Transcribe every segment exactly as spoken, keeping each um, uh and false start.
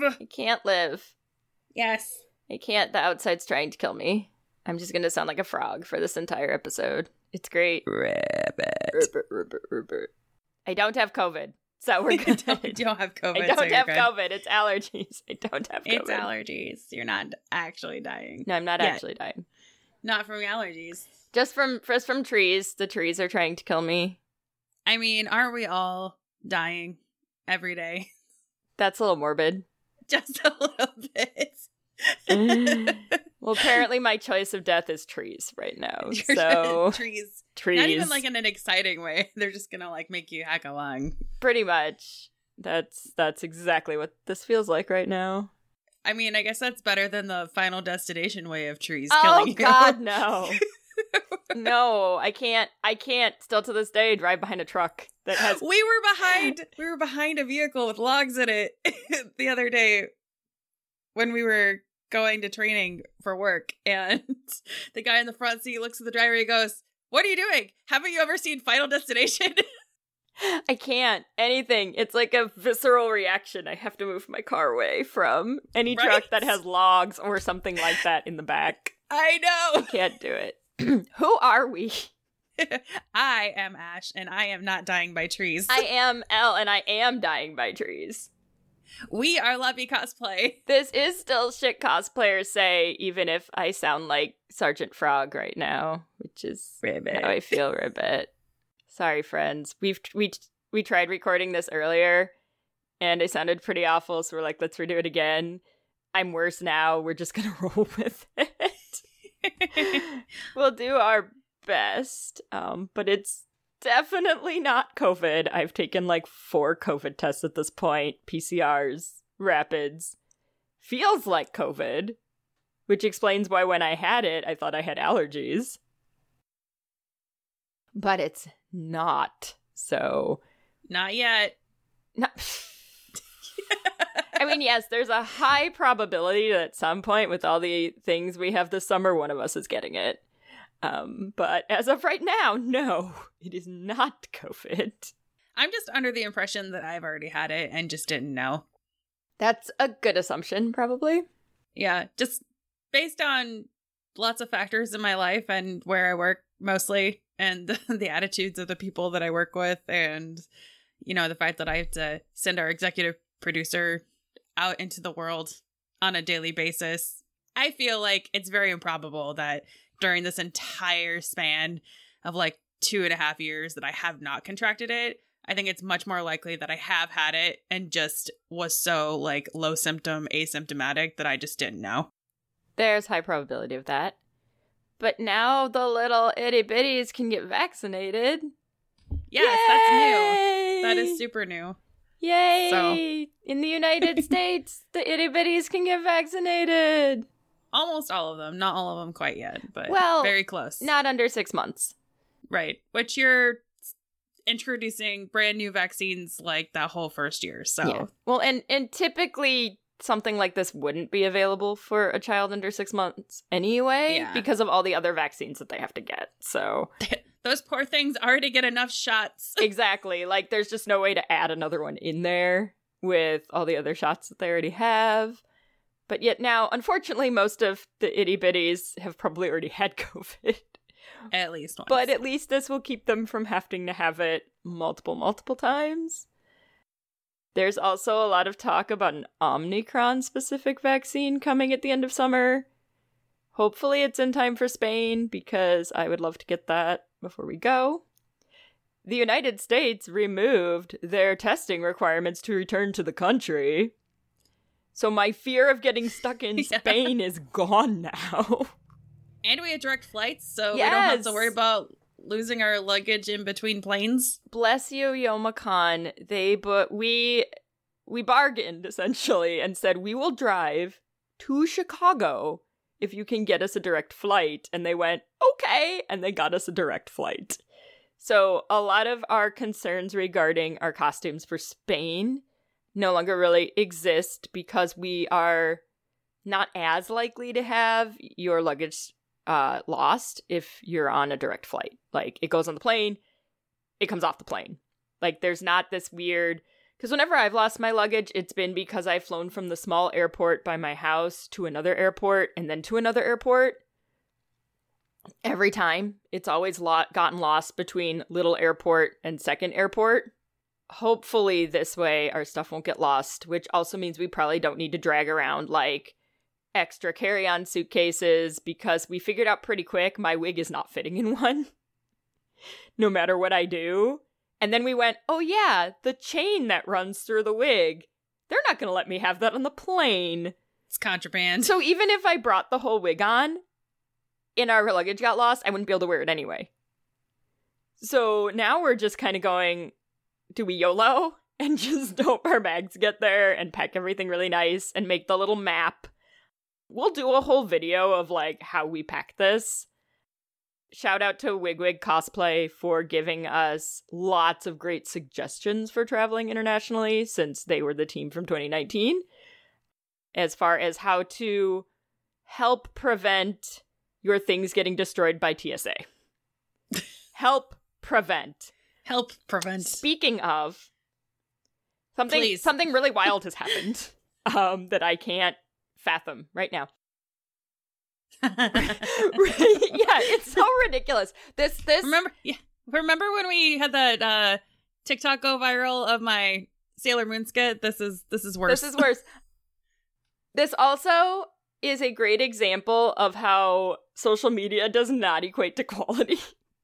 I can't live. Yes. I can't. The outside's trying to kill me. I'm just going to sound like a frog for this entire episode. It's great. Rabbit. Ribbit, ribbit, ribbit. I don't have COVID, so we're good. You don't have COVID. I don't so have good. COVID. It's allergies. I don't have COVID. It's allergies. You're not actually dying. No, I'm not Yet. actually dying. Not from allergies. Just from just from trees. The trees are trying to kill me. I mean, aren't we all dying every day? That's a little morbid. Just a little bit. Well, apparently my choice of death is trees right now. You're So trees. trees. Not even like in an exciting way. They're just gonna like make you hack along. Pretty much. That's that's exactly what this feels like right now. I mean, I guess that's better than the Final Destination way of trees Oh killing you. God, no. No, I can't. I can't still to this day drive behind a truck that has. We were behind. We were behind a vehicle with logs in it the other day when we were going to training for work, and the guy in the front seat looks at the driver. He goes, "What are you doing? Haven't you ever seen Final Destination?" I can't. Anything. It's like a visceral reaction. I have to move my car away from any Right? truck that has logs or something like that in the back. I know. Can't do it. Who are we? I am Ash, and I am not dying by trees. I am Elle, and I am dying by trees. We are Lovey Cosplay. This is still shit cosplayers say, even if I sound like Sergeant Frog right now, which is Ribbit. how I feel, Ribbit. Sorry, friends. We've we we tried recording this earlier, and I sounded pretty awful. So we're like, let's redo it again. I'm worse now. We're just gonna roll with it. We'll do our best, um, but it's definitely not COVID. I've taken like four COVID tests at this point, P C Rs, rapids. Feels like COVID, which explains why when I had it, I thought I had allergies. But it's not. So, Not yet. not. I mean, yes, there's a high probability that at some point with all the things we have this summer, one of us is getting it. Um, but as of right now, no, it is not COVID. I'm just under the impression that I've already had it and just didn't know. That's a good assumption, probably. Yeah, just based on lots of factors in my life and where I work mostly, and the attitudes of the people that I work with, and, you know, the fact that I have to send our executive producer out into the world on a daily basis. I feel like it's very improbable that during this entire span of like two and a half years that I have not contracted it. I think it's much more likely that I have had it and just was so like low symptom, asymptomatic that I just didn't know. There's high probability of that. But now the little itty bitties can get vaccinated. Yes, that's new. Yay! That is super new. Yay! So- In the United States, the itty bitties can get vaccinated. Almost all of them. Not all of them quite yet, but Well, very close. Not under six months. Right. Which you're introducing brand new vaccines like that whole first year. So Yeah. Well, and, and typically something like this wouldn't be available for a child under six months anyway, Yeah. because of all the other vaccines that they have to get. So those poor things already get enough shots. exactly. Like, there's just no way to add another one in there with all the other shots that they already have. But yet now, unfortunately, most of the itty bitties have probably already had COVID. At least once. But at least this will keep them from having to have it multiple, multiple times. There's also a lot of talk about an Omicron-specific vaccine coming at the end of summer. Hopefully it's in time for Spain, because I would love to get that before we go. The United States removed their testing requirements to return to the country. So my fear of getting stuck in Yeah. Spain is gone now. And we had direct flights, so we Yes. don't have to worry about losing our luggage in between planes. Bless you, Youmacon. They but we we bargained essentially and said we will drive to Chicago if you can get us a direct flight. And they went, okay, and they got us a direct flight. So a lot of our concerns regarding our costumes for Spain no longer really exist, because we are not as likely to have your luggage uh, lost if you're on a direct flight. Like, it goes on the plane, it comes off the plane. Like, there's not this weird Because whenever I've lost my luggage, it's been because I've flown from the small airport by my house to another airport and then to another airport. Every time, it's always lo- gotten lost between little airport and second airport. Hopefully this way our stuff won't get lost, which also means we probably don't need to drag around like extra carry-on suitcases, because we figured out pretty quick my wig is not fitting in one, no matter what I do. And then we went, oh yeah, the chain that runs through the wig, they're not going to let me have that on the plane. It's contraband. So even if I brought the whole wig on and our luggage got lost, I wouldn't be able to wear it anyway. So now we're just kind of going, do we YOLO and just hope our bags get there and pack everything really nice and make the little map? We'll do a whole video of like how we pack this. Shout out to Wigwig Cosplay for giving us lots of great suggestions for traveling internationally, since they were the team from twenty nineteen, as far as how to help prevent your things getting destroyed by T S A. Help prevent. Help prevent. Speaking of, something Please. something really wild has happened um, that I can't fathom right now. Yeah, it's so ridiculous. This this Remember yeah. Remember when we had that uh TikTok go viral of my Sailor Moon skit? This is this is worse. This is worse. This also is a great example of how social media does not equate to quality.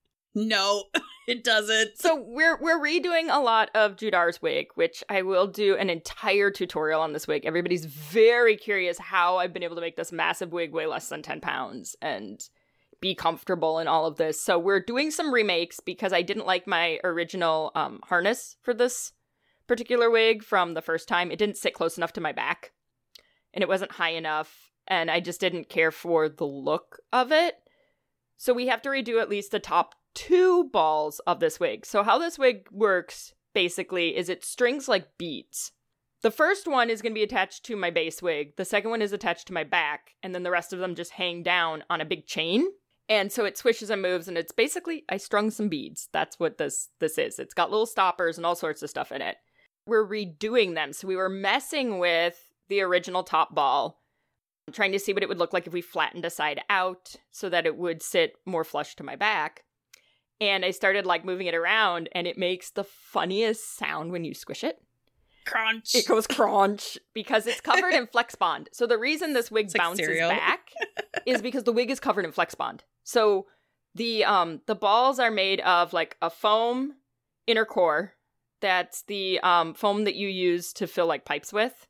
No, it doesn't. So we're we're redoing a lot of Judar's wig, which I will do an entire tutorial on this wig. Everybody's very curious how I've been able to make this massive wig weigh less than ten pounds and be comfortable in all of this. So we're doing some remakes because I didn't like my original um, harness for this particular wig from the first time. It didn't sit close enough to my back, and it wasn't high enough, and I just didn't care for the look of it. So we have to redo at least the top two balls of this wig. So how this wig works, basically, is it strings like beads. The first one is going to be attached to my base wig. The second one is attached to my back. And then the rest of them just hang down on a big chain. And so it swishes and moves, and it's basically, I strung some beads. That's what this this is. It's got little stoppers and all sorts of stuff in it. We're redoing them. So we were messing with the original top ball, trying to see what it would look like if we flattened a side out so that it would sit more flush to my back. And I started like moving it around, and it makes the funniest sound when you squish it. Crunch. It goes crunch because it's covered in Flex Bond. So the reason this wig It's like bounces cereal. back is because the wig is covered in Flex Bond. So the um the balls are made of like a foam inner core. That's the um foam that you use to fill like pipes with.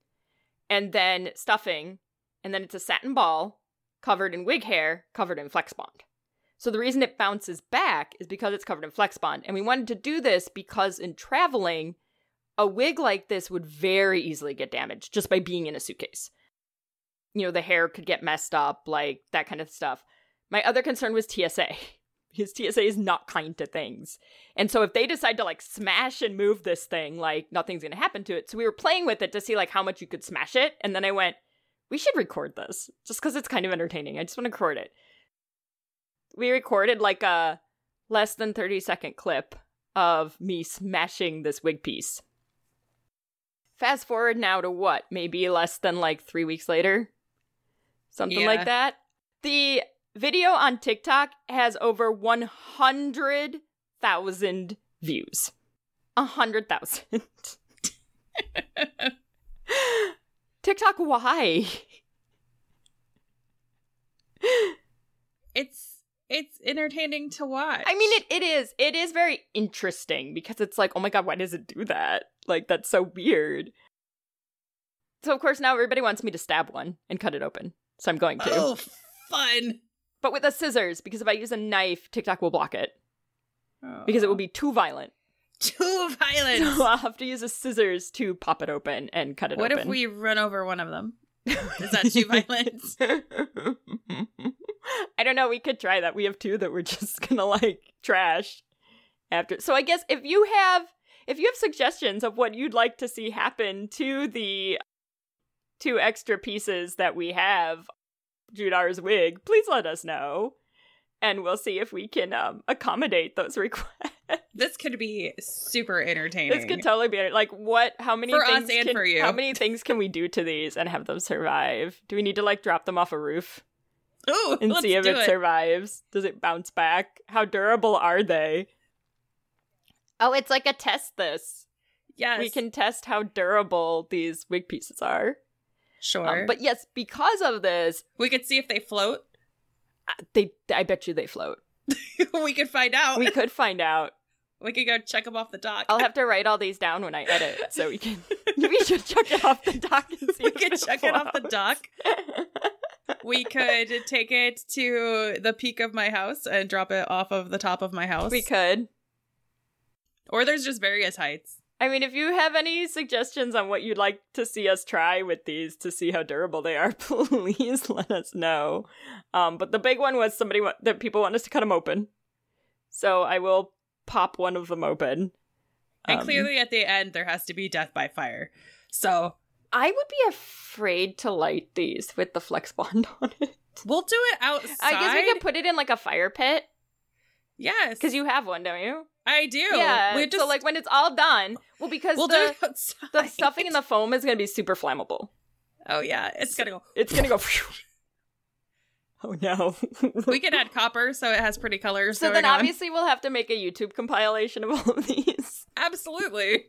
And then stuffing, and then it's a satin ball covered in wig hair, covered in Flex Bond. So the reason it bounces back is because it's covered in Flex Bond. And we wanted to do this because in traveling, a wig like this would very easily get damaged just by being in a suitcase. You know, the hair could get messed up, like that kind of stuff. My other concern was T S A. Because T S A is not kind to things. And so if they decide to like smash and move this thing, like nothing's going to happen to it. So we were playing with it to see like how much you could smash it. And then I went, we should record this just because it's kind of entertaining. I just want to record it. We recorded like a less than thirty second clip of me smashing this wig piece. Fast forward now to what? Maybe less than like three weeks later? Something Yeah. like that. The video on TikTok has over one hundred thousand views. one hundred thousand. TikTok, why? It's it's entertaining to watch. I mean, it, it is. It is very interesting because it's like, oh my god, why does it do that? Like, that's so weird. So, of course, now everybody wants me to stab one and cut it open. So I'm going to. Oh, fun. But with the scissors, because if I use a knife, TikTok will block it. Oh. Because it will be too violent. Too violent. So I'll have to use a scissors to pop it open and cut it What open. if we run over one of them? Is that too violent? I don't know. We could try that. We have two that we're just gonna like trash after. So I guess if you have if you have suggestions of what you'd like to see happen to the two extra pieces that we have, Judar's wig, please let us know, and we'll see if we can um, accommodate those requests. This could be super entertaining. This could totally be like what? How many for things us and can, for you? How many things can we do to these and have them survive? Do we need to like drop them off a roof Ooh, and let's see if do it, it survives? Does it bounce back? How durable are they? Oh, it's like a test. This Yes, we can test how durable these wig pieces are. Sure, Um, but yes, because of this, we could see if they float. they I bet you they float. We could find out. We could find out. We could go check them off the dock. I'll have to write all these down when I edit, so we can. We should chuck it off the dock and see. We if could it check it off the floats. dock. We could take it to the peak of my house and drop it off of the top of my house. We could. Or there's just various heights. I mean, if you have any suggestions on what you'd like to see us try with these to see how durable they are, please let us know. Um, but the big one was somebody wa- that people want us to cut them open. So I will pop one of them open. And Um, clearly at the end, there has to be death by fire. So I would be afraid to light these with the flex bond on it. we'll do it outside. I guess we could put it in like a fire pit. Yes. Because you have one, don't you? I do. Yeah. We just, So like when it's all done, well, because we'll the, do it outside. the stuffing in the foam is going to be super flammable. Oh, yeah. It's going to go. It's going to go. Oh, no. We could add copper so it has pretty colors. So going then on. obviously we'll have to make a YouTube compilation of all of these. Absolutely.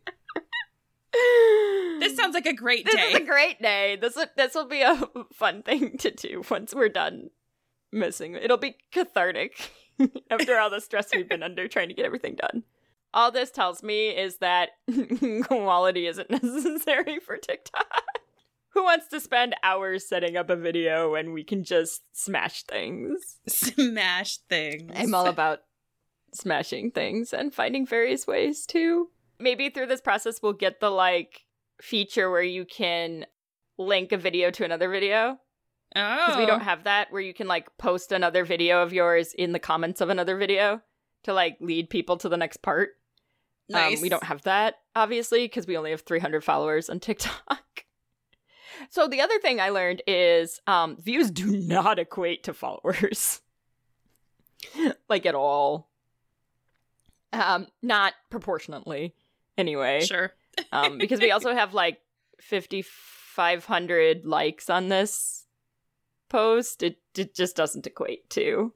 This sounds like a great This day. is a great day. This will, this will be a fun thing to do once we're done missing. It'll be cathartic after all the stress we've been under trying to get everything done. All this tells me is that quality isn't necessary for TikTok. Who wants to spend hours setting up a video when we can just smash things? Smash things. I'm all about smashing things and finding various ways to. Maybe through this process we'll get the like feature where you can link a video to another video. Oh. Because we don't have that, where you can like post another video of yours in the comments of another video to like lead people to the next part. Nice. Um, we don't have that, obviously, because we only have three hundred followers on TikTok. So the other thing I learned is um, views do not equate to followers. Like at all. Um, not proportionately, anyway. Sure. Um, because we also have like fifty-five hundred likes on this post. It, it just doesn't equate to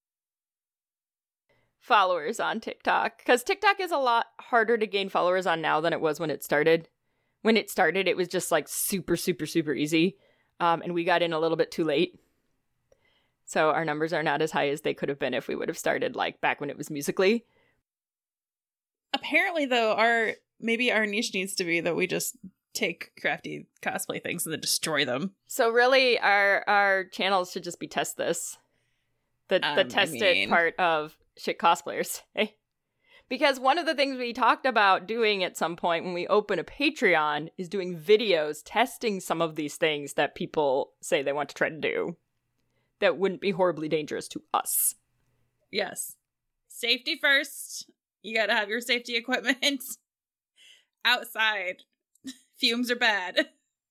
followers on TikTok. Because TikTok is a lot harder to gain followers on now than it was when it started. When it started, it was just like super, super, super easy. Um, and we got in a little bit too late. So our numbers are not as high as they could have been if we would have started like back when it was Musical.ly. Apparently, though, our maybe our niche needs to be that we just take crafty cosplay things and then destroy them. So really, our our channels should just be test this. The Um, the I test it mean- part of shit cosplayers. Hey. Because one of the things we talked about doing at some point when we open a Patreon is doing videos testing some of these things that people say they want to try to do that wouldn't be horribly dangerous to us. Yes. Safety first. You gotta have your safety equipment outside. Fumes are bad.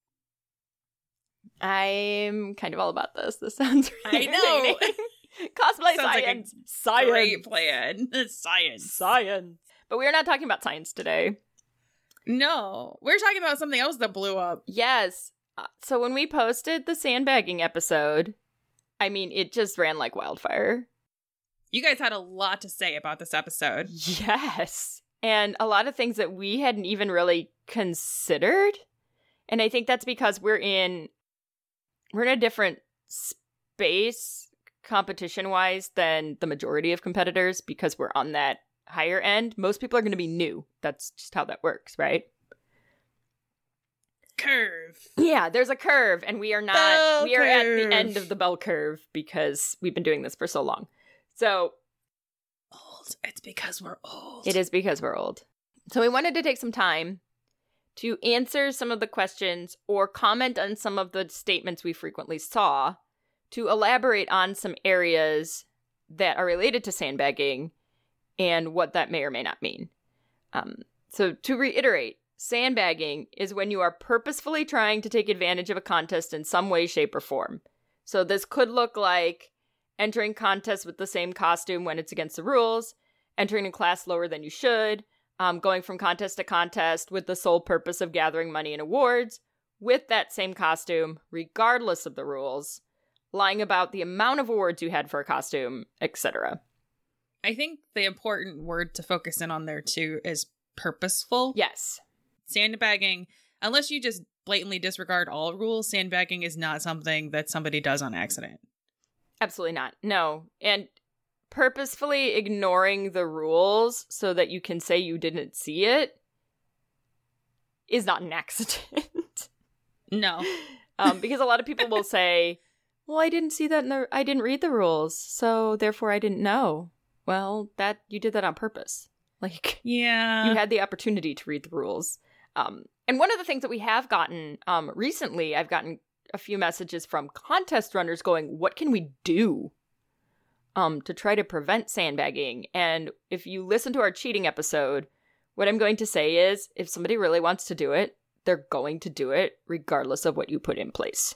I'm kind of all about this. This sounds I really know. entertaining. Cosplay Sounds like a science. Science. Great plan. Science. Science. But we are not talking about science today. No. We're talking about something else that blew up. Yes. Uh, So when we posted the sandbagging episode, I mean, it just ran like wildfire. You guys had a lot to say about this episode. Yes. And a lot of things that we hadn't even really considered. And I think that's because we're in we're in a different space competition-wise than the majority of competitors because we're on that higher end. Most people are going to be new. That's just how that works, right? Curve. Yeah, there's a curve, and we are not, Bell we are at curve. the end of the bell curve because we've been doing this for so long. So Old. It's because we're old. it is because we're old. So we wanted to take some time to answer some of the questions or comment on some of the statements we frequently saw to elaborate on some areas that are related to sandbagging and what that may or may not mean. Um, so to reiterate, sandbagging is when you are purposefully trying to take advantage of a contest in some way, shape, or form. So this could look like entering contests with the same costume when it's against the rules, entering a class lower than you should, um, going from contest to contest with the sole purpose of gathering money and awards with that same costume, regardless of the rules, lying about the amount of awards you had for a costume, et cetera. I think the important word to focus in on there, too, is purposeful. Yes. Sandbagging, unless you just blatantly disregard all rules, sandbagging is not something that somebody does on accident. Absolutely not. No. And purposefully ignoring the rules so that you can say you didn't see it is not an accident. No. um, because a lot of people will say, well, I didn't see that in the, I didn't read the rules, so therefore I didn't know. Well, that, you did that on purpose. Like, yeah, you had the opportunity to read the rules. Um, and one of the things that we have gotten um, recently, I've gotten a few messages from contest runners going, what can we do um, to try to prevent sandbagging? And if you listen to our cheating episode, what I'm going to say is, if somebody really wants to do it, they're going to do it regardless of what you put in place.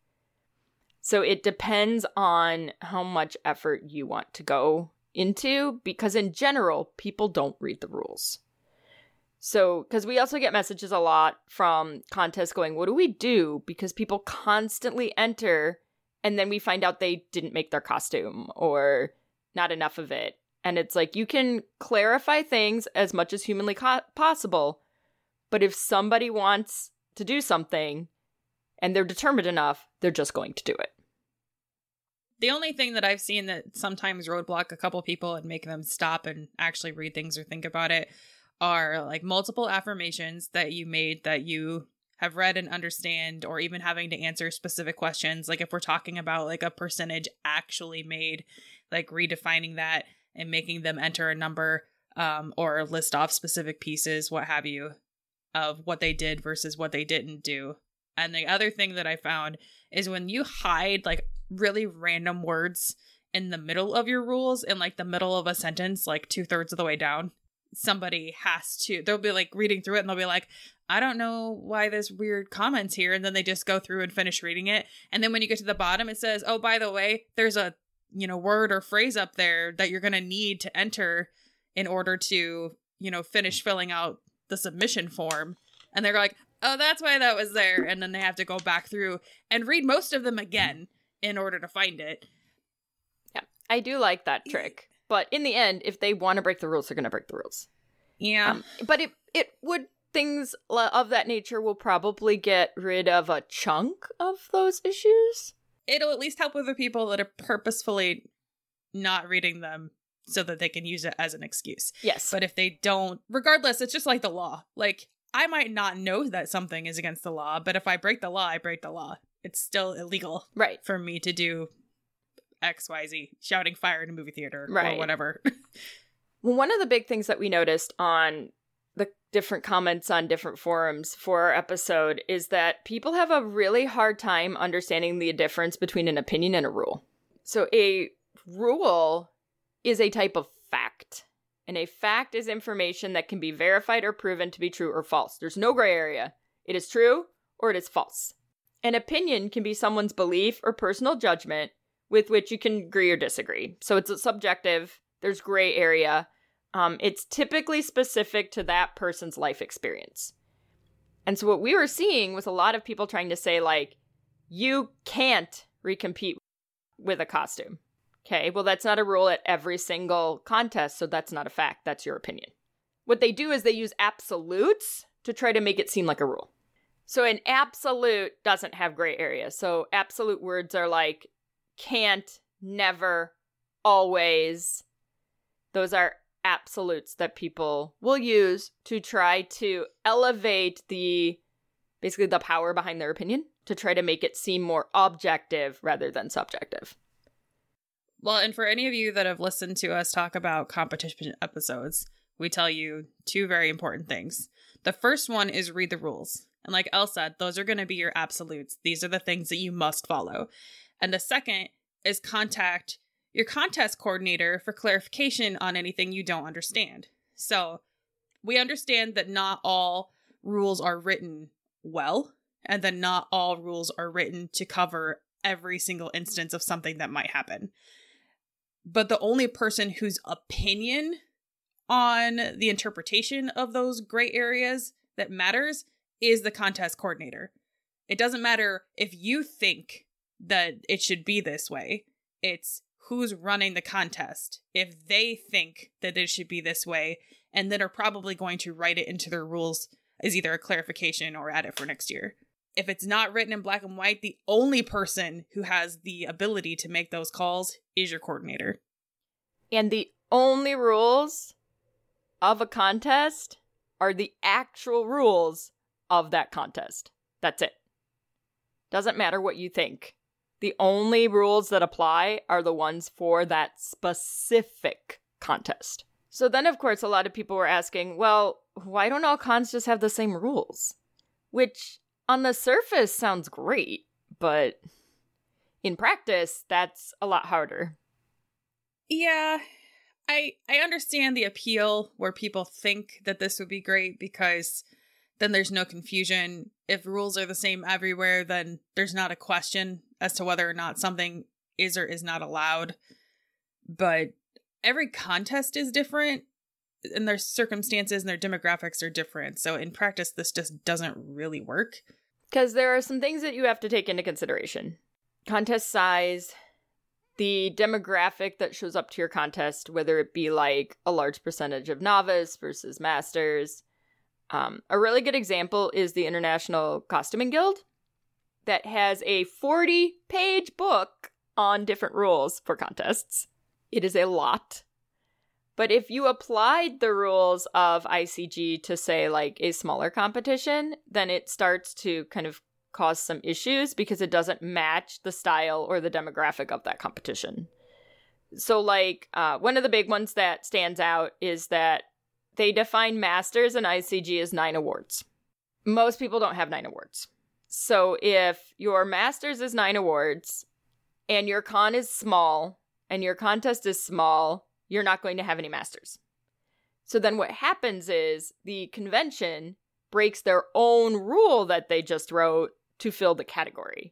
So it depends on how much effort you want to go into, because in general, people don't read the rules. So, because we also get messages a lot from contests going, what do we do? Because people constantly enter and then we find out they didn't make their costume or not enough of it. And it's like, you can clarify things as much as humanly co- possible. But if somebody wants to do something and they're determined enough, they're just going to do it. The only thing that I've seen that sometimes roadblock a couple people and make them stop and actually read things or think about it are like multiple affirmations that you made that you have read and understand, or even having to answer specific questions. Like if we're talking about like a percentage actually made, like redefining that and making them enter a number um, or list off specific pieces, what have you, of what they did versus what they didn't do. And the other thing that I found is when you hide like really random words in the middle of your rules, in like the middle of a sentence, like two thirds of the way down, somebody has to, they'll be like reading through it and they'll be like, I don't know why there's weird comments here. And then they just go through and finish reading it. And then when you get to the bottom, it says, oh, by the way, there's a, you know, word or phrase up there that you're going to need to enter in order to, you know, finish filling out the submission form. And they're like, oh, that's why that was there. And then they have to go back through and read most of them again in order to find it. Yeah, I do like that trick. But in the end, if they want to break the rules, they're going to break the rules. Yeah. Um, but it, it would, things of that nature will probably get rid of a chunk of those issues. It'll at least help with the people that are purposefully not reading them so that they can use it as an excuse. Yes. But if they don't, regardless, it's just like the law. Like, I might not know that something is against the law, but if I break the law, I break the law. It's still illegal, right, for me to do X, Y, Z, shouting fire in a movie theater, right, or whatever. Well, one of the big things that we noticed on the different comments on different forums for our episode is that people have a really hard time understanding the difference between an opinion and a rule. So a rule is a type of fact, and a fact is information that can be verified or proven to be true or false. There's no gray area. It is true or it is false. An opinion can be someone's belief or personal judgment with which you can agree or disagree. So it's a subjective, there's gray area. Um, it's typically specific to that person's life experience. And so what we were seeing was a lot of people trying to say, like, you can't recompete with a costume. Okay, well, that's not a rule at every single contest, so that's not a fact. That's your opinion. What they do is they use absolutes to try to make it seem like a rule. So an absolute doesn't have gray area. So absolute words are like can't, never, always. Those are absolutes that people will use to try to elevate the, basically the power behind their opinion, to try to make it seem more objective rather than subjective. Well, and for any of you that have listened to us talk about competition episodes, we tell you two very important things. The first one is read the rules. And like Elle said, those are going to be your absolutes. These are the things that you must follow. And the second is contact your contest coordinator for clarification on anything you don't understand. So we understand that not all rules are written well, and that not all rules are written to cover every single instance of something that might happen. But the only person whose opinion on the interpretation of those gray areas that matters is the contest coordinator. It doesn't matter if you think that it should be this way. It's who's running the contest. If they think that it should be this way, and then are probably going to write it into their rules as either a clarification or add it for next year. If it's not written in black and white, the only person who has the ability to make those calls is your coordinator. And the only rules of a contest are the actual rules of that contest. That's it. Doesn't matter what you think. The only rules that apply are the ones for that specific contest. So then, of course, a lot of people were asking, well, why don't all cons just have the same rules? Which, on the surface, sounds great, but in practice, that's a lot harder. Yeah, I I understand the appeal where people think that this would be great because then there's no confusion. If rules are the same everywhere, then there's not a question as to whether or not something is or is not allowed. But every contest is different, and their circumstances and their demographics are different. So in practice, this just doesn't really work. Because there are some things that you have to take into consideration. Contest size, the demographic that shows up to your contest, whether it be like a large percentage of novice versus masters. Um, a really good example is the International Costuming Guild that has a forty-page book on different rules for contests. It is a lot. But if you applied the rules of I C G to, say, like a smaller competition, then it starts to kind of cause some issues because it doesn't match the style or the demographic of that competition. So, like, uh, one of the big ones that stands out is that they define Masters and I C G as nine awards. Most people don't have nine awards. So if your Masters is nine awards and your con is small and your contest is small, you're not going to have any Masters. So then what happens is the convention breaks their own rule that they just wrote to fill the category.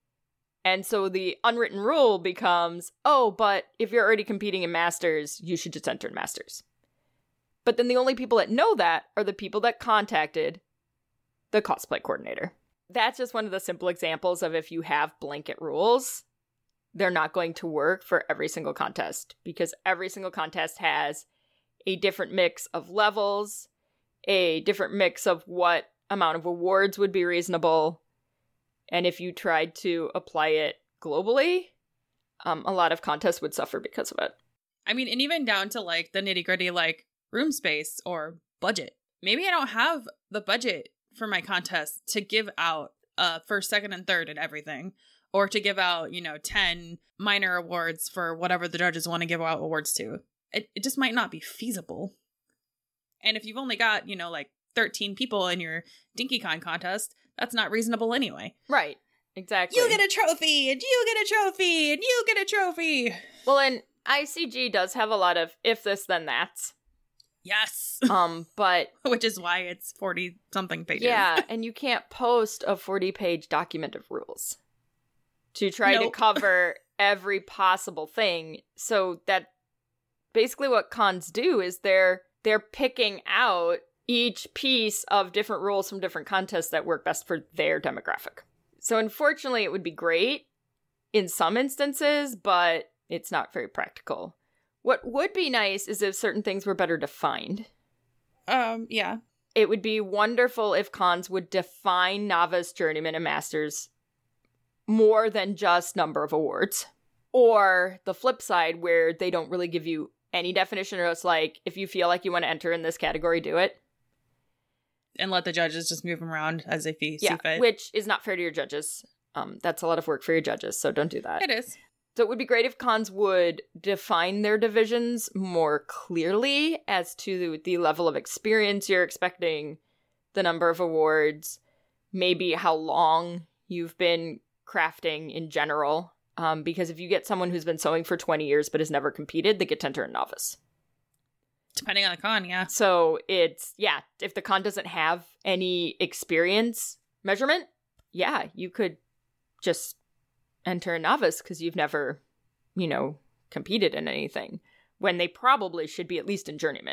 And so the unwritten rule becomes, oh, but if you're already competing in Masters, you should just enter in Masters. But then the only people that know that are the people that contacted the cosplay coordinator. That's just one of the simple examples of if you have blanket rules, they're not going to work for every single contest because every single contest has a different mix of levels, a different mix of what amount of awards would be reasonable. And if you tried to apply it globally, um, a lot of contests would suffer because of it. I mean, and even down to like the nitty gritty, like room space or budget. Maybe I don't have the budget for my contest to give out uh first, second, and third and everything, or to give out, you know, ten minor awards for whatever the judges want to give out awards to. It, it just might not be feasible. And if you've only got, you know, like thirteen people in your DinkyCon contest, that's not reasonable anyway. Right. Exactly. You get a trophy, and you get a trophy, and you get a trophy. Well, and I C G does have a lot of if this, then that's. Yes. Um, but which is why it's forty something pages. Yeah, and you can't post a forty page document of rules to try Nope. to cover every possible thing. So that basically what cons do is they're they're picking out each piece of different rules from different contests that work best for their demographic. So unfortunately, it would be great in some instances, but it's not very practical. What would be nice is if certain things were better defined. Um, yeah. It would be wonderful if cons would define novice, journeyman, and masters more than just number of awards. Or the flip side, where they don't really give you any definition, or it's like, if you feel like you want to enter in this category, do it. And let the judges just move them around as they see Yeah, fit. which is not fair to your judges. Um, that's a lot of work for your judges, so don't do that. It is. So it would be great if cons would define their divisions more clearly as to the level of experience you're expecting, the number of awards, maybe how long you've been crafting in general. Um, because if you get someone who's been sewing for twenty years but has never competed, they get to enter a novice. Depending on the con, yeah. So it's, yeah, if the con doesn't have any experience measurement, yeah, you could just enter a novice because you've never, you know, competed in anything, when they probably should be at least in journeyman.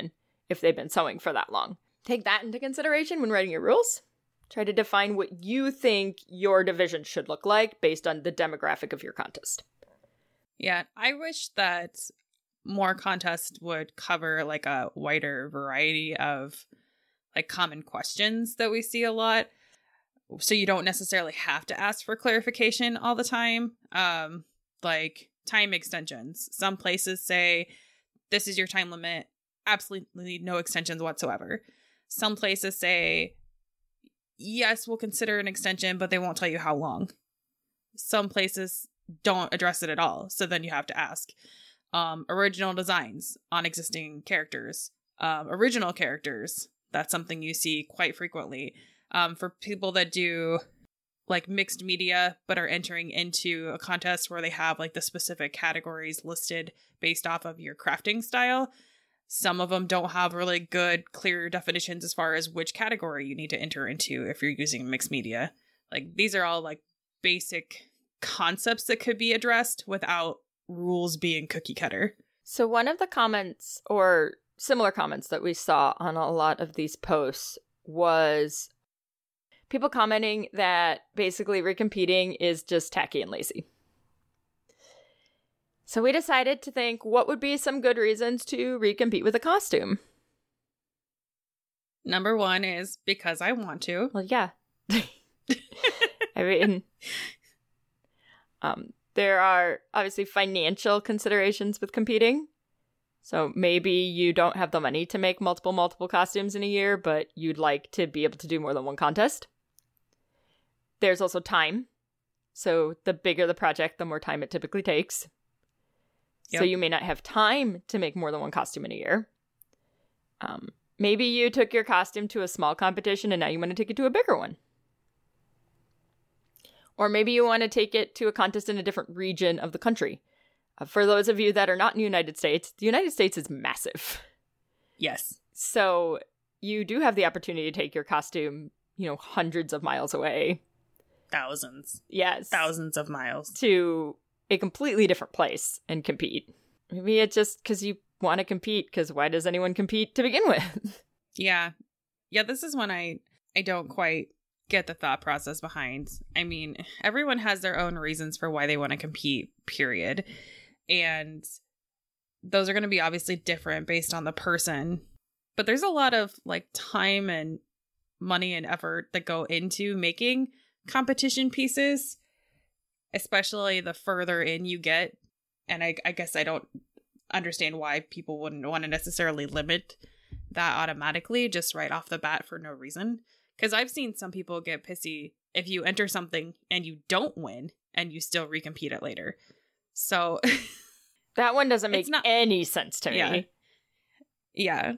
if they've been sewing for that long. Take that into consideration when writing your rules. Try to define what you think your division should look like based on the demographic of your contest. Yeah, I wish that more contests would cover like a wider variety of like common questions that we see a lot. So you don't necessarily have to ask for clarification all the time. Um, like time extensions. Some places say, this is your time limit. Absolutely no extensions whatsoever. Some places say, yes, we'll consider an extension, but they won't tell you how long. Some places don't address it at all. So then you have to ask. Um, original designs on existing characters. Um, original characters. That's something you see quite frequently. Um, for people that do like mixed media, but are entering into a contest where they have like the specific categories listed based off of your crafting style. Some of them don't have really good, clear definitions as far as which category you need to enter into if you're using mixed media. Like these are all like basic concepts that could be addressed without rules being cookie cutter. So one of the comments or similar comments that we saw on a lot of these posts was people commenting that basically recompeting is just tacky and lazy. So we decided to think what would be some good reasons to recompete with a costume. Number one is because I want to. Well, yeah. I mean, um, there are obviously financial considerations with competing. So maybe you don't have the money to make multiple, multiple costumes in a year, but you'd like to be able to do more than one contest. There's also time. So the bigger the project, the more time it typically takes. Yep. So you may not have time to make more than one costume in a year. Um, maybe you took your costume to a small competition and now you want to take it to a bigger one. Or maybe you want to take it to a contest in a different region of the country. Uh, for those of you that are not in the United States, the United States is massive. Yes. So you do have the opportunity to take your costume, you know, hundreds of miles away. Thousands. Yes. Thousands of miles. To a completely different place and compete. Maybe it's just because you want to compete, because why does anyone compete to begin with? Yeah. Yeah, this is one I, I don't quite get the thought process behind. I mean, everyone has their own reasons for why they want to compete, period. And those are going to be obviously different based on the person. But there's a lot of like time and money and effort that go into making competition pieces, especially the further in you get. And I, I guess I don't understand why people wouldn't want to necessarily limit that automatically just right off the bat for no reason. Because I've seen some people get pissy if you enter something and you don't win and you still recompete it later. So that one doesn't make not, any sense to me. Yeah. Yeah.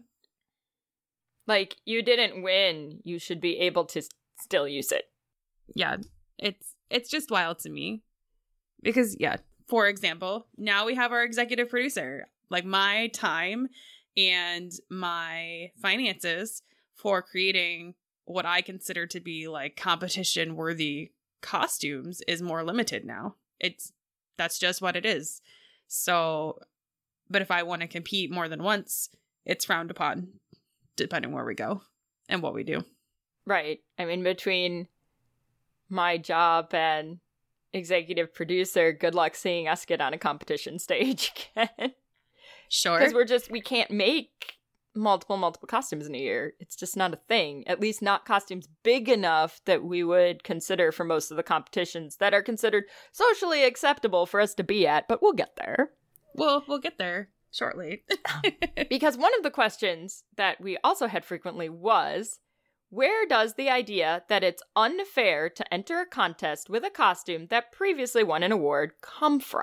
Like, you didn't win. You should be able to still use it. Yeah. It's it's just wild to me. Because, yeah, for example, now we have our executive producer. Like, my time and my finances for creating what I consider to be, like, competition-worthy costumes is more limited now. It's That's just what it is. So, but if I want to compete more than once, it's frowned upon, depending where we go and what we do. Right. I mean, between my job and executive producer, good luck seeing us get on a competition stage again. Sure. Because we're just, we can't make multiple, multiple costumes in a year. It's just not a thing. At least not costumes big enough that we would consider for most of the competitions that are considered socially acceptable for us to be at, but we'll get there. Well, we'll get there shortly. Because one of the questions that we also had frequently was, where does the idea that it's unfair to enter a contest with a costume that previously won an award come from?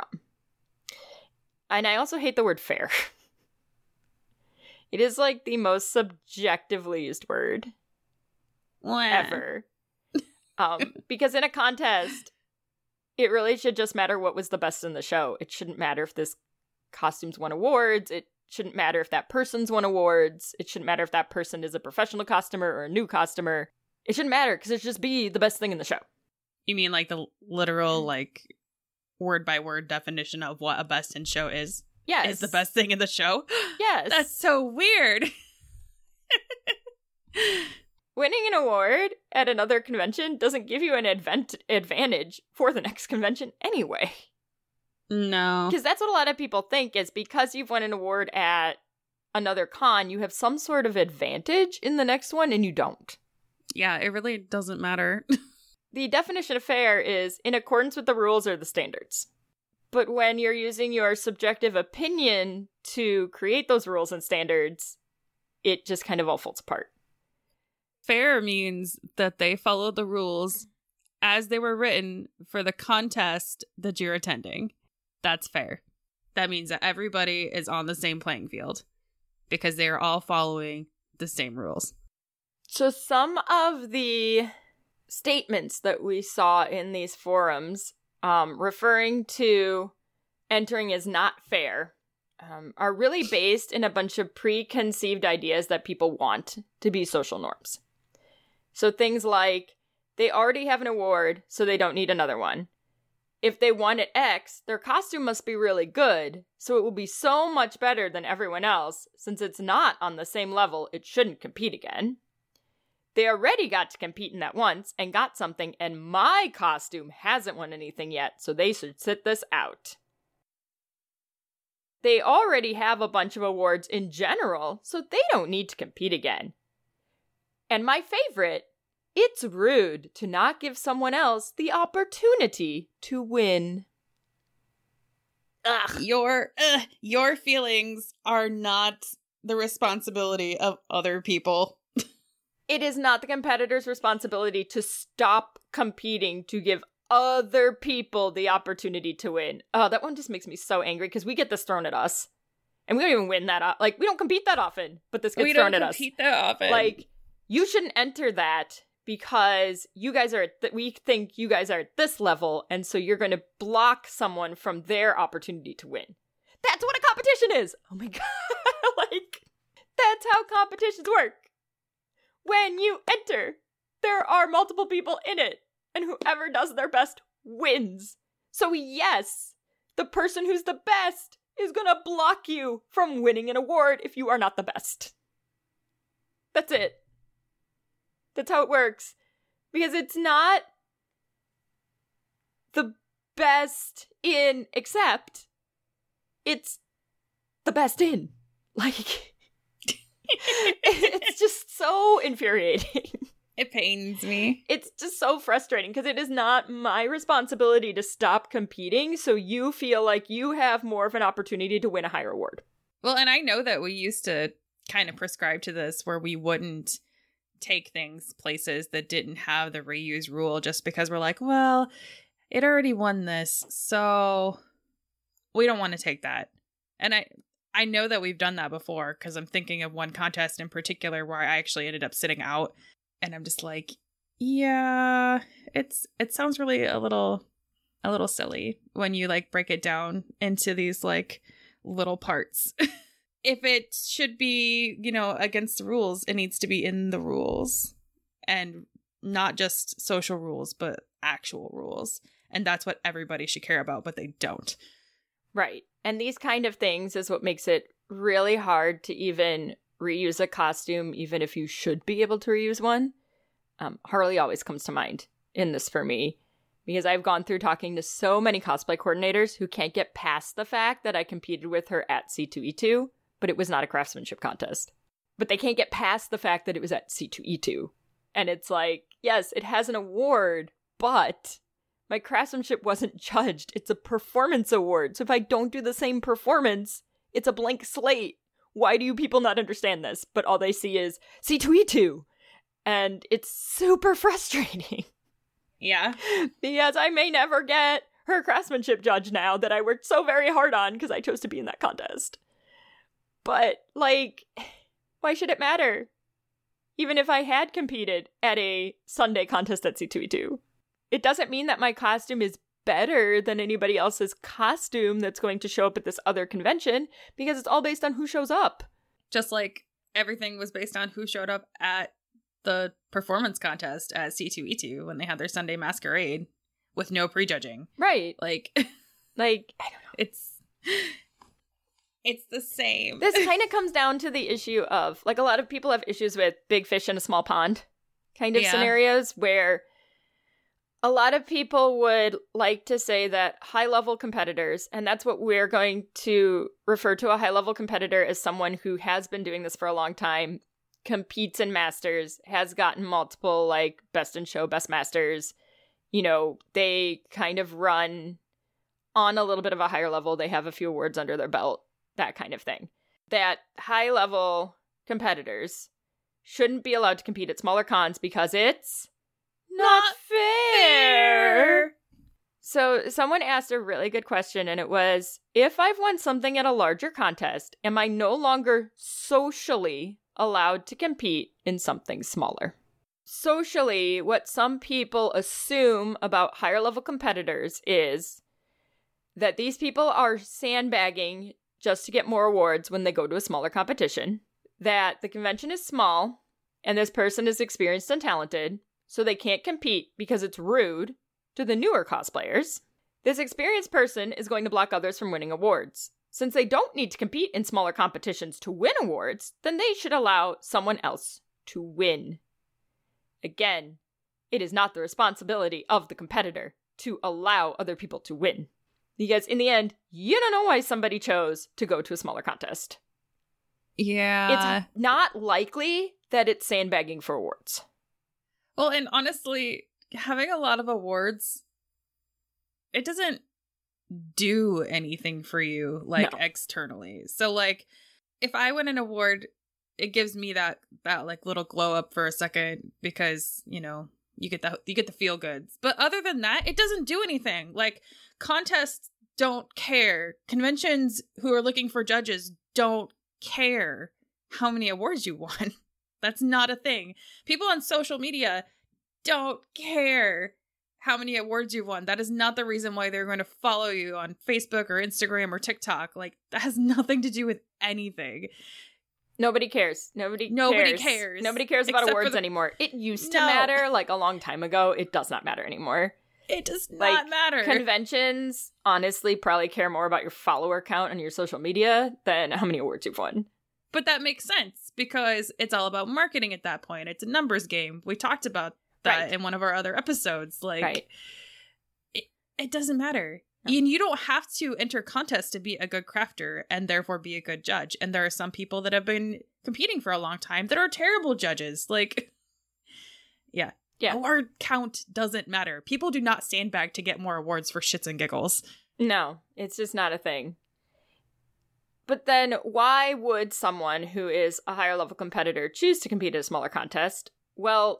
And I also hate the word fair. It is like the most subjectively used word Wah. ever. Um, because in a contest, it really should just matter what was the best in the show. It shouldn't matter if this costume's won awards. It shouldn't matter if that person's won awards. It shouldn't matter if that person is a professional costumer or a new costumer. It shouldn't matter because it should just be the best thing in the show. You mean like the literal, like, word by word definition of what a best in show is? Yes. Is the best thing in the show? Yes. That's so weird. Winning an award at another convention doesn't give you an advent- advantage for the next convention anyway. No. Because that's what a lot of people think is because you've won an award at another con, you have some sort of advantage in the next one, and you don't. Yeah, it really doesn't matter. The definition of fair is in accordance with the rules or the standards. But when you're using your subjective opinion to create those rules and standards, it just kind of all falls apart. Fair means that they followed the rules as they were written for the contest that you're attending. That's fair. That means that everybody is on the same playing field because they are all following the same rules. So some of the statements that we saw in these forums um, referring to entering as not fair um, are really based in a bunch of preconceived ideas that people want to be social norms. So things like, they already have an award, so they don't need another one. If they won at X, their costume must be really good, so it will be so much better than everyone else. Since it's not on the same level, it shouldn't compete again. They already got to compete in that once and got something, and my costume hasn't won anything yet, so they should sit this out. They already have a bunch of awards in general, so they don't need to compete again. And my favorite, it's rude to not give someone else the opportunity to win. Ugh. Your, uh, your feelings are not the responsibility of other people. It is not the competitor's responsibility to stop competing to give other people the opportunity to win. Oh, that one just makes me so angry because we get this thrown at us. And we don't even win that. O- like, we don't compete that often, but this gets we thrown at us. We don't compete that often. Like, you shouldn't enter that because you guys are, at th- we think you guys are at this level, and so you're going to block someone from their opportunity to win. That's what a competition is! Oh my god. Like, that's how competitions work. When you enter, there are multiple people in it, and whoever does their best wins. So yes, the person who's the best is gonna block you from winning an award if you are not the best. That's it. That's how it works. Because it's not the best in except, it's the best in. Like... It's just so infuriating. It pains me. It's just so frustrating because it is not my responsibility to stop competing, so you feel like you have more of an opportunity to win a higher award. Well, and I know that we used to kind of prescribe to this where we wouldn't take things places that didn't have the reuse rule just because we're like, well, it already won this, so we don't want to take that. And I... I know that we've done that before because I'm thinking of one contest in particular where I actually ended up sitting out and I'm just like, yeah, it's it sounds really a little a little silly when you like break it down into these like little parts. If it should be, you know, against the rules, it needs to be in the rules and not just social rules, but actual rules. And that's what everybody should care about, but they don't. Right. And these kind of things is what makes it really hard to even reuse a costume, even if you should be able to reuse one. Um, Harley always comes to mind in this for me, because I've gone through talking to so many cosplay coordinators who can't get past the fact that I competed with her at C two E two, but it was not a craftsmanship contest. But they can't get past the fact that it was at C two E two. And it's like, yes, it has an award, but... my craftsmanship wasn't judged. It's a performance award. So if I don't do the same performance, it's a blank slate. Why do you people not understand this? But all they see is C two E two. And it's super frustrating. Yeah. Because I may never get her craftsmanship judge now that I worked so very hard on because I chose to be in that contest. But, like, why should it matter? Even if I had competed at a Sunday contest at C two E two. It doesn't mean that my costume is better than anybody else's costume that's going to show up at this other convention, because it's all based on who shows up. Just like everything was based on who showed up at the performance contest at C two E two when they had their Sunday masquerade with no prejudging. Right. Like, like, I don't know. It's, It's the same. This kind of comes down to the issue of, like, a lot of people have issues with big fish in a small pond kind of yeah. scenarios where a lot of people would like to say that high-level competitors, and that's what we're going to refer to a high-level competitor as someone who has been doing this for a long time, competes in Masters, has gotten multiple, like, best in show, best Masters. You know, they kind of run on a little bit of a higher level. They have a few awards under their belt, that kind of thing. That high-level competitors shouldn't be allowed to compete at smaller cons because it's not, not fair. fair. So someone asked a really good question, and it was, if I've won something at a larger contest, am I no longer socially allowed to compete in something smaller? Socially, what some people assume about higher level competitors is that these people are sandbagging just to get more awards when they go to a smaller competition, that the convention is small and this person is experienced and talented, so they can't compete because it's rude to the newer cosplayers. This experienced person is going to block others from winning awards. Since they don't need to compete in smaller competitions to win awards, then they should allow someone else to win. Again, it is not the responsibility of the competitor to allow other people to win. Because in the end, you don't know why somebody chose to go to a smaller contest. Yeah. It's not likely that it's sandbagging for awards. Well, and honestly, having a lot of awards, it doesn't do anything for you, like, no. externally. So, like, if I win an award, it gives me that, that like, little glow up for a second because, you know, you get the, you get the feel goods. But other than that, it doesn't do anything. Like, contests don't care. Conventions who are looking for judges don't care how many awards you won. That's not a thing. People on social media don't care how many awards you won. That is not the reason why they're going to follow you on Facebook or Instagram or TikTok. Like, that has nothing to do with anything. Nobody cares. Nobody Nobody cares. cares. Nobody cares about awards the... anymore. It used to no. matter, like, a long time ago. It does not matter anymore. It does not like, matter. Conventions, honestly, probably care more about your follower count on your social media than how many awards you've won. But that makes sense because it's all about marketing at that point. It's a numbers game. We talked about that right. in one of our other episodes. Like, right. it, it doesn't matter. No. And you don't have to enter contests to be a good crafter and therefore be a good judge. And there are some people that have been competing for a long time that are terrible judges. Like, yeah. Yeah. Award count doesn't matter. People do not sandbag to get more awards for shits and giggles. No, it's just not a thing. But then why would someone who is a higher level competitor choose to compete in a smaller contest? Well,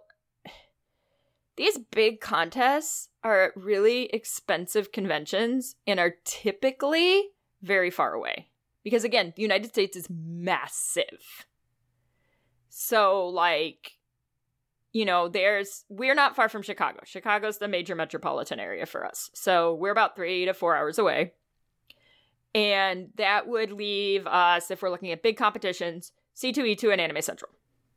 these big contests are really expensive conventions and are typically very far away. Because again, the United States is massive. So, like, you know, there's, we're not far from Chicago. Chicago's the major metropolitan area for us. So we're about three to four hours away. And that would leave us, if we're looking at big competitions, C two E two and Anime Central.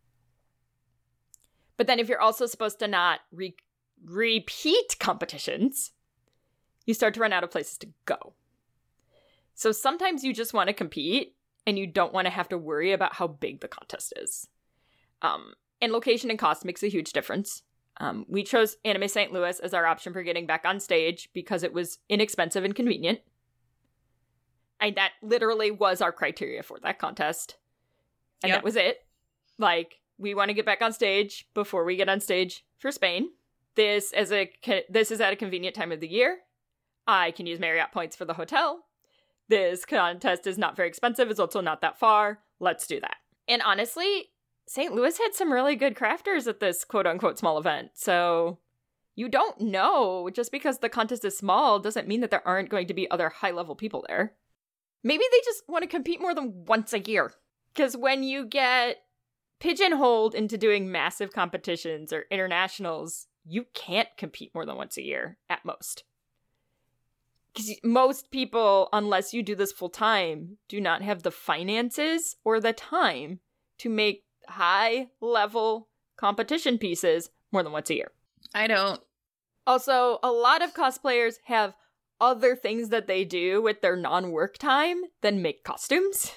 But then if you're also supposed to not re- repeat competitions, you start to run out of places to go. So sometimes you just want to compete and you don't want to have to worry about how big the contest is. Um, and location and cost makes a huge difference. Um, we chose Anime Saint Louis as our option for getting back on stage because it was inexpensive and convenient. And that literally was our criteria for that contest. And yep. that was it. Like, we want to get back on stage before we get on stage for Spain. This as a this is at a convenient time of the year. I can use Marriott points for the hotel. This contest is not very expensive. It's also not that far. Let's do that. And honestly, Saint Louis had some really good crafters at this quote-unquote small event. So you don't know. Just because the contest is small doesn't mean that there aren't going to be other high-level people there. Maybe they just want to compete more than once a year. Because when you get pigeonholed into doing massive competitions or internationals, you can't compete more than once a year at most. Because most people, unless you do this full time, do not have the finances or the time to make high-level competition pieces more than once a year. I don't. Also, a lot of cosplayers have other things that they do with their non-work time than make costumes.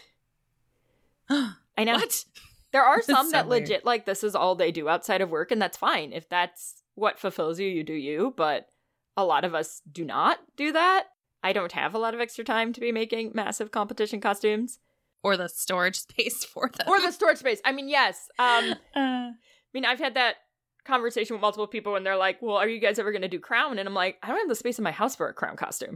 I know. What? There are some so that weird. legit, like, this is all they do outside of work, and that's fine. If that's what fulfills you, you do you, but a lot of us do not do that. I don't have a lot of extra time to be making massive competition costumes. Or the storage space for them. Or the storage space. I mean, yes. Um, Uh, I mean, I've had that conversation with multiple people and they're like, well, are you guys ever going to do crown? And I'm like, I don't have the space in my house for a crown costume.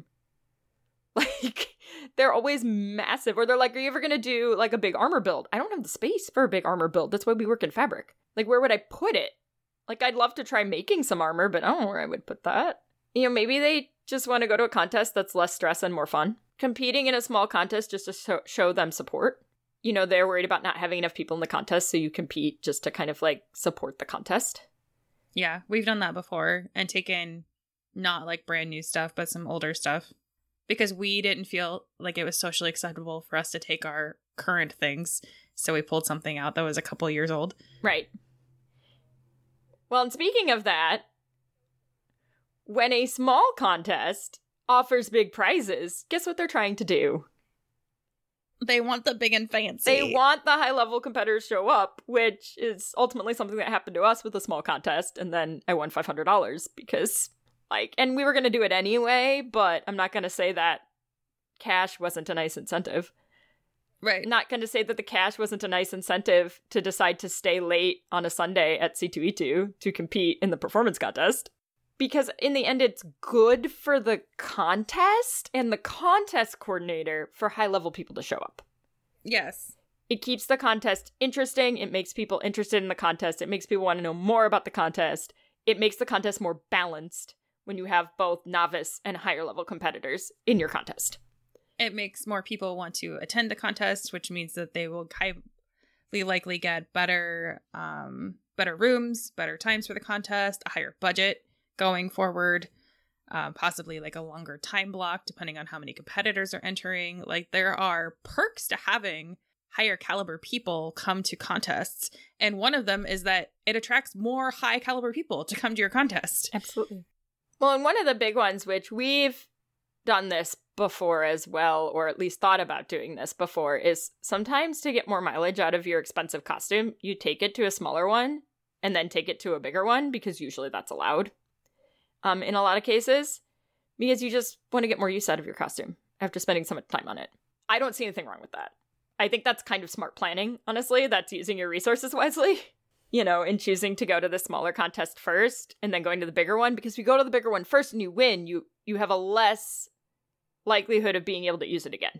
Like, they're always massive. Or they're like, are you ever going to do like a big armor build? I don't have the space for a big armor build. That's why we work in fabric. Like, where would I put it? Like, I'd love to try making some armor, but I don't know where I would put that. You know, maybe they just want to go to a contest that's less stress and more fun. Competing in a small contest just to show, show them support. You know, they're worried about not having enough people in the contest, so you compete just to kind of like support the contest. yeah, we've done that before and taken not like brand new stuff, but some older stuff. Because we didn't feel like it was socially acceptable for us to take our current things. So we pulled something out that was a couple years old. Right. Well, and speaking of that, when a small contest offers big prizes, guess what they're trying to do? They want the big and fancy. They want the high-level competitors show up, which is ultimately something that happened to us with a small contest, and then I won five hundred dollars because, like, and we were going to do it anyway, but I'm not going to say that cash wasn't a nice incentive. Right. Not going to say that the cash wasn't a nice incentive to decide to stay late on a Sunday at C two E two to compete in the performance contest. Because in the end, it's good for the contest and the contest coordinator for high-level people to show up. Yes. It keeps the contest interesting. It makes people interested in the contest. It makes people want to know more about the contest. It makes the contest more balanced when you have both novice and higher-level competitors in your contest. It makes more people want to attend the contest, which means that they will highly likely get better, um, better rooms, better times for the contest, a higher budget going forward, uh, possibly like a longer time block, depending on how many competitors are entering. Like, there are perks to having higher caliber people come to contests. And one of them is that it attracts more high caliber people to come to your contest. Absolutely. Well, and one of the big ones, which we've done this before as well, or at least thought about doing this before, is sometimes to get more mileage out of your expensive costume, you take it to a smaller one and then take it to a bigger one, because usually that's allowed. Um, in a lot of cases, because you just want to get more use out of your costume after spending so much time on it. I don't see anything wrong with that. I think that's kind of smart planning, honestly. That's using your resources wisely, you know, and choosing to go to the smaller contest first and then going to the bigger one. Because if you go to the bigger one first and you win, you you have a less likelihood of being able to use it again.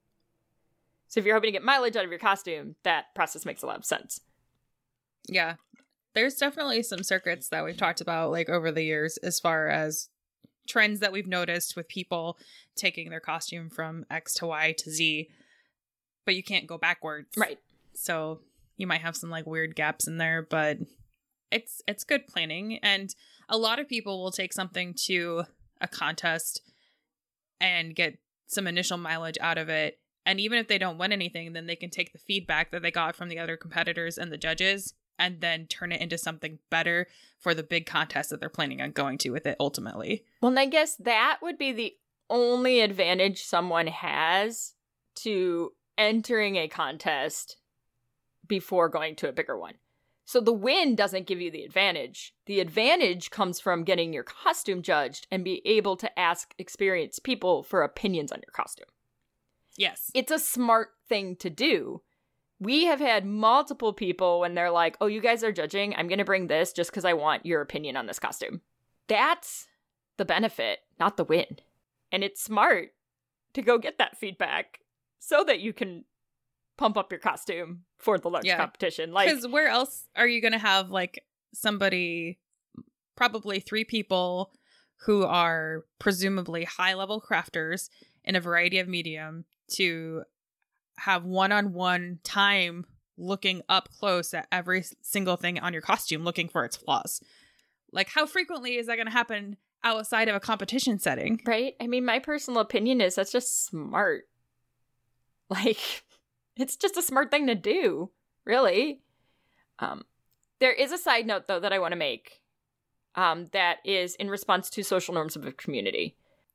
So if you're hoping to get mileage out of your costume, that process makes a lot of sense. Yeah. There's definitely some circuits that we've talked about like over the years as far as trends that we've noticed with people taking their costume from X to Y to Z, but you can't go backwards. Right. So you might have some like weird gaps in there, but it's it's good planning. And a lot of people will take something to a contest and get some initial mileage out of it. And even if they don't win anything, then they can take the feedback that they got from the other competitors and the judges and then turn it into something better for the big contest that they're planning on going to with it ultimately. Well, and I guess that would be the only advantage someone has to entering a contest before going to a bigger one. So the win doesn't give you the advantage. The advantage comes from getting your costume judged and be able to ask experienced people for opinions on your costume. Yes. It's a smart thing to do. We have had multiple people when they're like, oh, you guys are judging, I'm going to bring this just because I want your opinion on this costume. That's the benefit, not the win. And it's smart to go get that feedback so that you can pump up your costume for the large Yeah. competition. Like, because where else are you going to have like somebody, probably three people who are presumably high-level crafters in a variety of medium to have one-on-one time looking up close at every single thing on your costume, looking for its flaws. Like, how frequently is that going to happen outside of a competition setting? right? I mean, my personal opinion is that's just smart. Like, it's just a smart thing to do, really. Um, there is a side note, though, that I want to make um, that is in response to social norms of a community.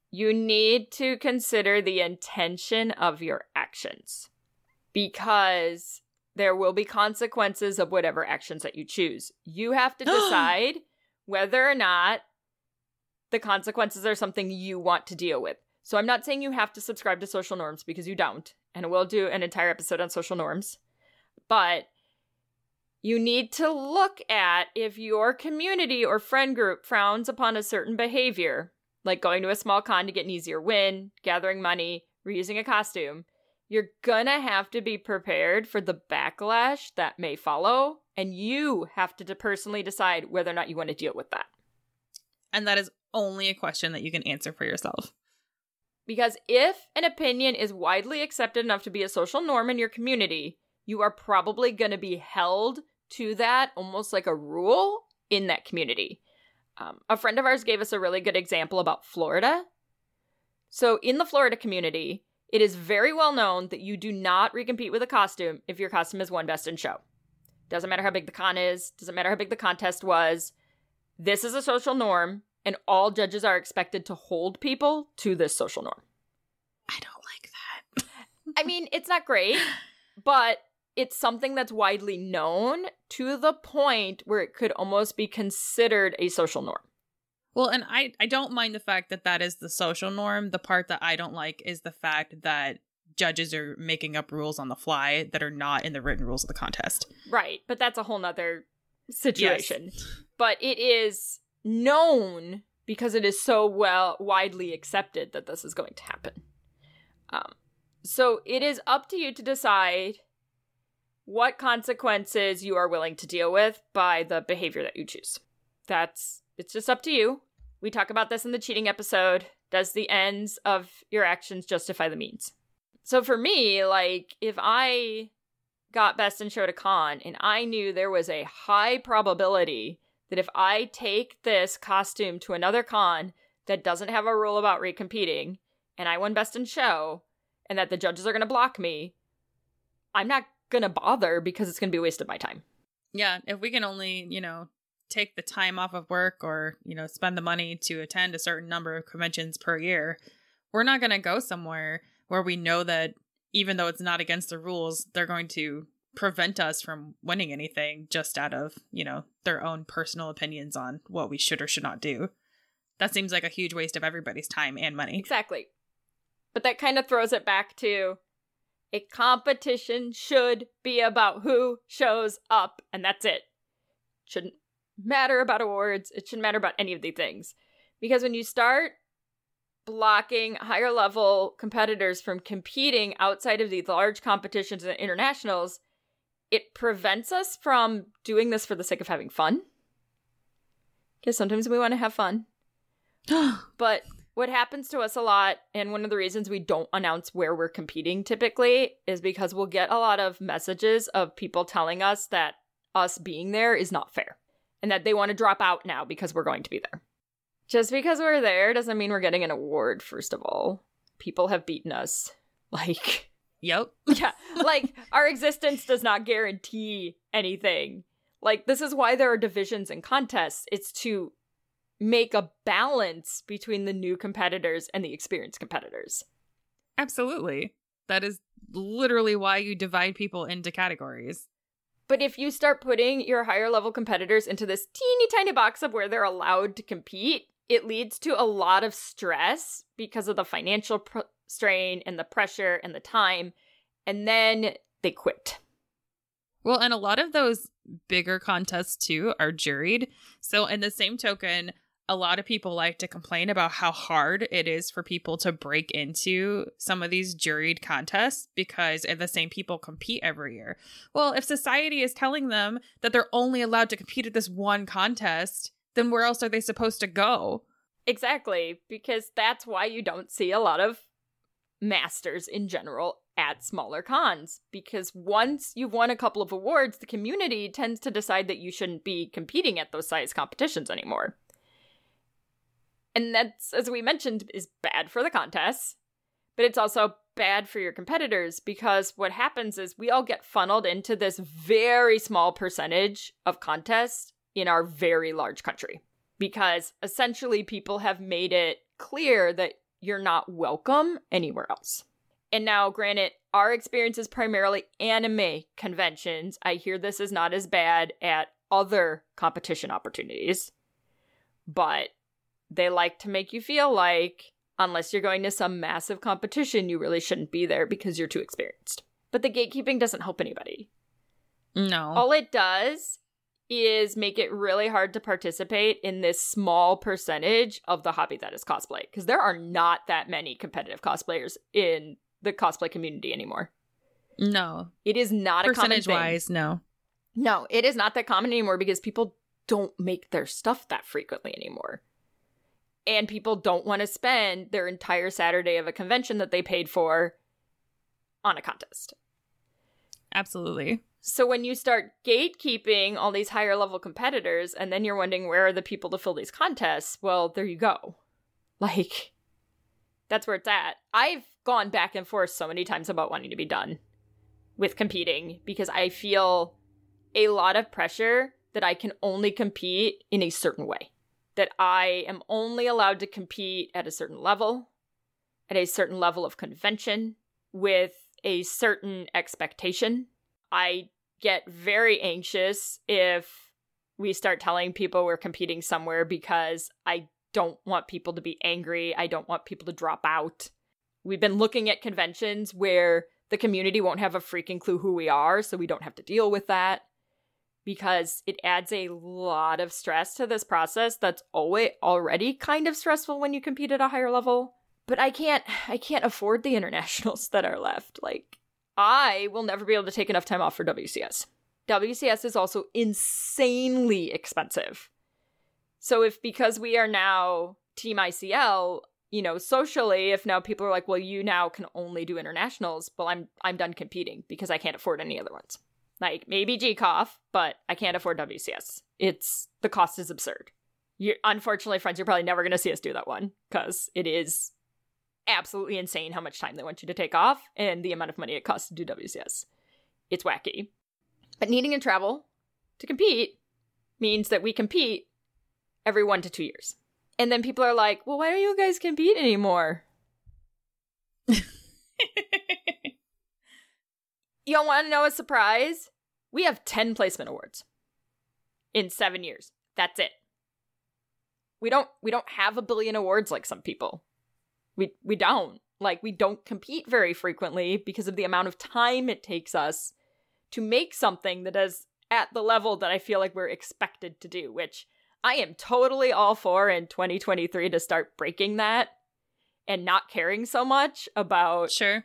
you need to consider the intention of your actions, because there will be consequences of whatever actions that you choose. You have to decide whether or not the consequences are something you want to deal with. So I'm not saying you have to subscribe to social norms, because you don't. And we'll do an entire episode on social norms. But you need to look at if your community or friend group frowns upon a certain behavior, like going to a small con to get an easier win, gathering money, reusing a costume. You're gonna have to be prepared for the backlash that may follow, and you have to personally decide whether or not you want to deal with that. And that is only a question that you can answer for yourself. Because if an opinion is widely accepted enough to be a social norm in your community, you are probably going to be held to that almost like a rule in that community. Um, a friend of ours gave us a really good example about Florida. So in the Florida community, it is very well known that you do not recompete with a costume if your costume is won Best in Show. Doesn't matter how big the con is, doesn't matter how big the contest was. This is a social norm, and all judges are expected to hold people to this social norm. I don't like that. I mean, it's not great, but it's something that's widely known to the point where it could almost be considered a social norm. Well, and I, I don't mind the fact that that is the social norm. The part that I don't like is the fact that judges are making up rules on the fly that are not in the written rules of the contest. Right, but that's a whole nother situation. Yes. But it is known because it is so well widely accepted that this is going to happen. Um, so it is up to you to decide what consequences you are willing to deal with by the behavior that you choose. That's, it's just up to you. We talk about this in the cheating episode. Does the ends of your actions justify the means? So for me, like, if I got Best in Show to con and I knew there was a high probability that if I take this costume to another con that doesn't have a rule about recompeting, and I won Best in Show, and that the judges are going to block me, I'm not going to bother because it's going to be a waste of my time. Yeah, if we can only, you know, take the time off of work or, you know, spend the money to attend a certain number of conventions per year, we're not going to go somewhere where we know that even though it's not against the rules, they're going to prevent us from winning anything just out of, you know, their own personal opinions on what we should or should not do. That seems like a huge waste of everybody's time and money. Exactly. But that kind of throws it back to a competition should be about who shows up, and that's it. Shouldn't matter about awards. It shouldn't matter about any of these things. Because when you start blocking higher level competitors from competing outside of these large competitions and internationals, it prevents us from doing this for the sake of having fun. Because sometimes we want to have fun. But what happens to us a lot, and one of the reasons we don't announce where we're competing typically, is because we'll get a lot of messages of people telling us that us being there is not fair. And that they want to drop out now because we're going to be there. Just because we're there doesn't mean we're getting an award, first of all. People have beaten us. Like, yep. Yeah, like, our existence does not guarantee anything. Like, this is why there are divisions and contests. It's to make a balance between the new competitors and the experienced competitors. Absolutely. That is literally why you divide people into categories. But if you start putting your higher level competitors into this teeny tiny box of where they're allowed to compete, it leads to a lot of stress because of the financial pr- strain and the pressure and the time. And then they quit. Well, and a lot of those bigger contests, too, are juried. So in the same token, a lot of people like to complain about how hard it is for people to break into some of these juried contests because the same people compete every year. Well, if society is telling them that they're only allowed to compete at this one contest, then where else are they supposed to go? Exactly, because that's why you don't see a lot of masters in general at smaller cons. Because once you've won a couple of awards, the community tends to decide that you shouldn't be competing at those size competitions anymore. And that's, as we mentioned, is bad for the contests, but it's also bad for your competitors because what happens is we all get funneled into this very small percentage of contests in our very large country because essentially people have made it clear that you're not welcome anywhere else. And now, granted, our experience is primarily anime conventions. I hear this is not as bad at other competition opportunities, but they like to make you feel like, unless you're going to some massive competition, you really shouldn't be there because you're too experienced. But the gatekeeping doesn't help anybody. No. All it does is make it really hard to participate in this small percentage of the hobby that is cosplay. Because there are not that many competitive cosplayers in the cosplay community anymore. No. It is not a common thing. Percentage-wise, no. No, it is not that common anymore because people don't make their stuff that frequently anymore. And people don't want to spend their entire Saturday of a convention that they paid for on a contest. Absolutely. So when you start gatekeeping all these higher level competitors and then you're wondering where are the people to fill these contests, well, there you go. Like, that's where it's at. I've gone back and forth so many times about wanting to be done with competing because I feel a lot of pressure that I can only compete in a certain way. That I am only allowed to compete at a certain level, at a certain level of convention, with a certain expectation. I get very anxious if we start telling people we're competing somewhere because I don't want people to be angry. I don't want people to drop out. We've been looking at conventions where the community won't have a freaking clue who we are, so we don't have to deal with that. Because it adds a lot of stress to this process that's always already kind of stressful when you compete at a higher level. But I can't I can't afford the internationals that are left. Like, I will never be able to take enough time off for W C S. W C S is also insanely expensive. So if, because we are now Team I C L, you know, socially, if now people are like, well, you now can only do internationals, well, I'm I'm done competing because I can't afford any other ones. Like, maybe G C O F, but I can't afford W C S. It's, the cost is absurd. You're, unfortunately, friends, you're probably never going to see us do that one, because it is absolutely insane how much time they want you to take off, and the amount of money it costs to do W C S. It's wacky. But needing to travel to compete means that we compete every one to two years. And then people are like, well, why don't you guys compete anymore? You don't want to know a surprise? We have ten placement awards in seven years. That's it. We don't we don't have a billion awards like some people. We we don't. Like, we don't compete very frequently because of the amount of time it takes us to make something that is at the level that I feel like we're expected to do, which I am totally all for in twenty twenty-three to start breaking that and not caring so much about Sure.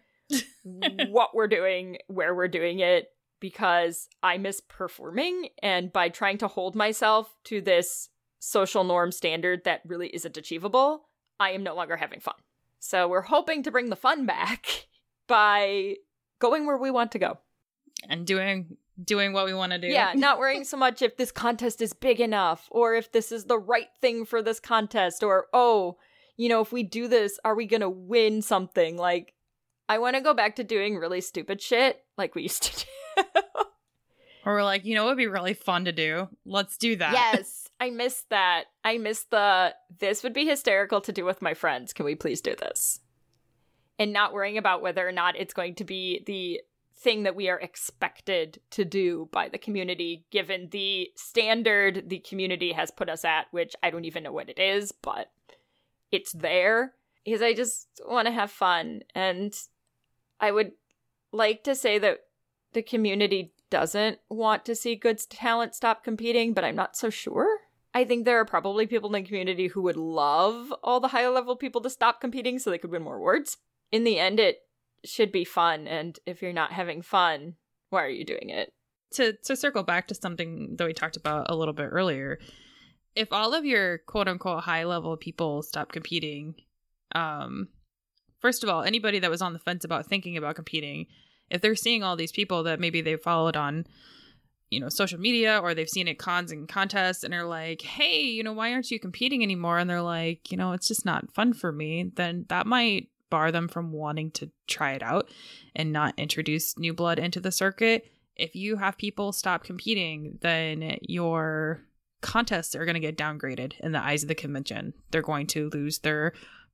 what we're doing, where we're doing it, because I miss performing, and by trying to hold myself to this social norm standard that really isn't achievable, I am no longer having fun. So we're hoping to bring the fun back by going where we want to go. And doing doing what we want to do. Yeah, not worrying so much if this contest is big enough, or if this is the right thing for this contest, or, oh, you know, if we do this, are we gonna win something? Like, I want to go back to doing really stupid shit like we used to do. Or we're like, you know, it would be really fun to do. Let's do that. Yes, I miss that. I miss the, this would be hysterical to do with my friends. Can we please do this? And not worrying about whether or not it's going to be the thing that we are expected to do by the community, given the standard the community has put us at, which I don't even know what it is, but it's there. Because I just want to have fun. And I would like to say that the community doesn't want to see good talent stop competing, but I'm not so sure. I think there are probably people in the community who would love all the higher level people to stop competing so they could win more awards. In the end, it should be fun, and if you're not having fun, why are you doing it? To to circle back to something that we talked about a little bit earlier, if all of your quote unquote high level people stop competing, um, first of all, anybody that was on the fence about thinking about competing, if they're seeing all these people that maybe they followed on, you know, social media, or they've seen at cons and contests and are like, hey, you know, why aren't you competing anymore? And they're like, you know, it's just not fun for me. Then that might bar them from wanting to try it out and not introduce new blood into the circuit. If you have people stop competing, then your contests are going to get downgraded in the eyes of the convention. They're going to lose their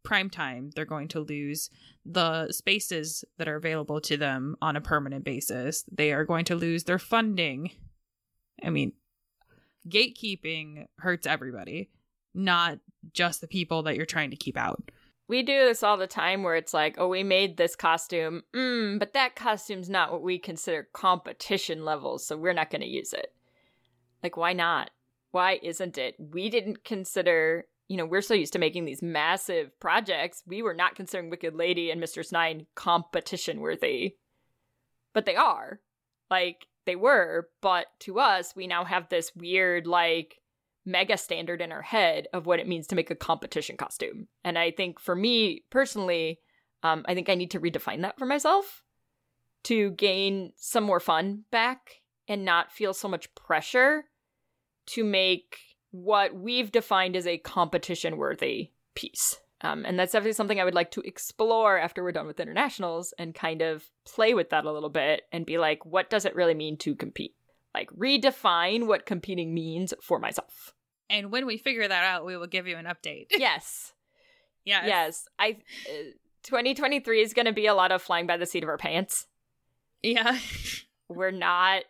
primetime. They're going to lose the spaces that are available to them on a permanent basis. They are going to lose their funding. I mean, gatekeeping hurts everybody, not just the people that you're trying to keep out. We do this all the time where it's like, oh, we made this costume, mm, but that costume's not what we consider competition levels, so we're not going to use it. Like, why not? Why isn't it? We didn't consider, you know, we're so used to making these massive projects. We were not considering Wicked Lady and Mistress Nine competition worthy. But they are. Like, they were, but to us, we now have this weird, like, mega standard in our head of what it means to make a competition costume. And I think for me personally, um, I think I need to redefine that for myself to gain some more fun back and not feel so much pressure to make what we've defined as a competition worthy piece. Um, and that's definitely something I would like to explore after we're done with internationals and kind of play with that a little bit and be like, what does it really mean to compete? Like, redefine what competing means for myself. And when we figure that out, we will give you an update. Yes. Yes. Yes. I. Uh, twenty twenty-three is going to be a lot of flying by the seat of our pants. Yeah. We're not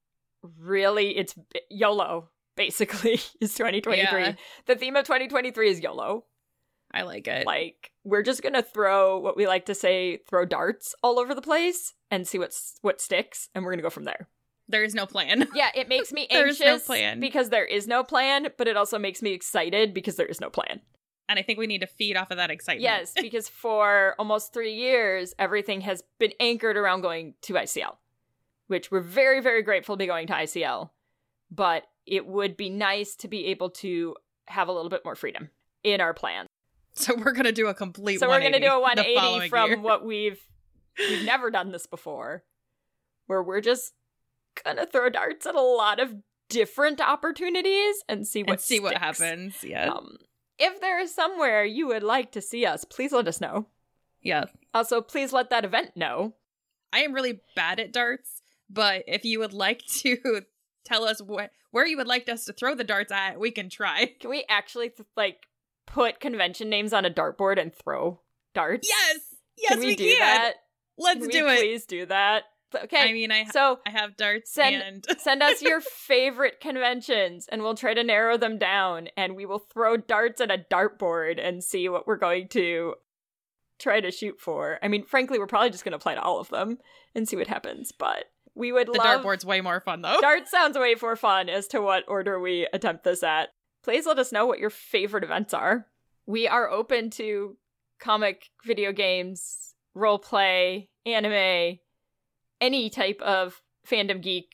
really, it's YOLO, basically, is twenty twenty-three. Yeah. The theme of twenty twenty-three is YOLO. I like it. Like, we're just going to throw, what we like to say, throw darts all over the place and see what's, what sticks, and we're going to go from there. There is no plan. Yeah, it makes me anxious no plan. because there is no plan, but it also makes me excited because there is no plan. And I think we need to feed off of that excitement. Yes, because for almost three years, everything has been anchored around going to I C L, which we're very, very grateful to be going to I C L. But it would be nice to be able to have a little bit more freedom in our plan. So we're going to do a complete So we're going to do a one eighty from year. what we've, we've never done this before, where we're just gonna throw darts at a lot of different opportunities and see what and see sticks. what happens. Yeah. Um, if there is somewhere you would like to see us, please let us know. Yeah. Also, please let that event know. I am really bad at darts, but if you would like to tell us wh- where you would like us to throw the darts at, we can try. Can we actually th- like put convention names on a dartboard and throw darts? Yes. Yes, can we, we do can. that? Let's can do we it. Please do that. Okay, I mean, I ha- so I have darts send, and send us your favorite conventions and we'll try to narrow them down and we will throw darts at a dartboard and see what we're going to try to shoot for. I mean, frankly, we're probably just going to apply to all of them and see what happens, but we would the love... The dartboard's way more fun, though. Dart sounds way more fun as to what order we attempt this at. Please let us know what your favorite events are. We are open to comic, video games, role play, anime, any type of fandom geek,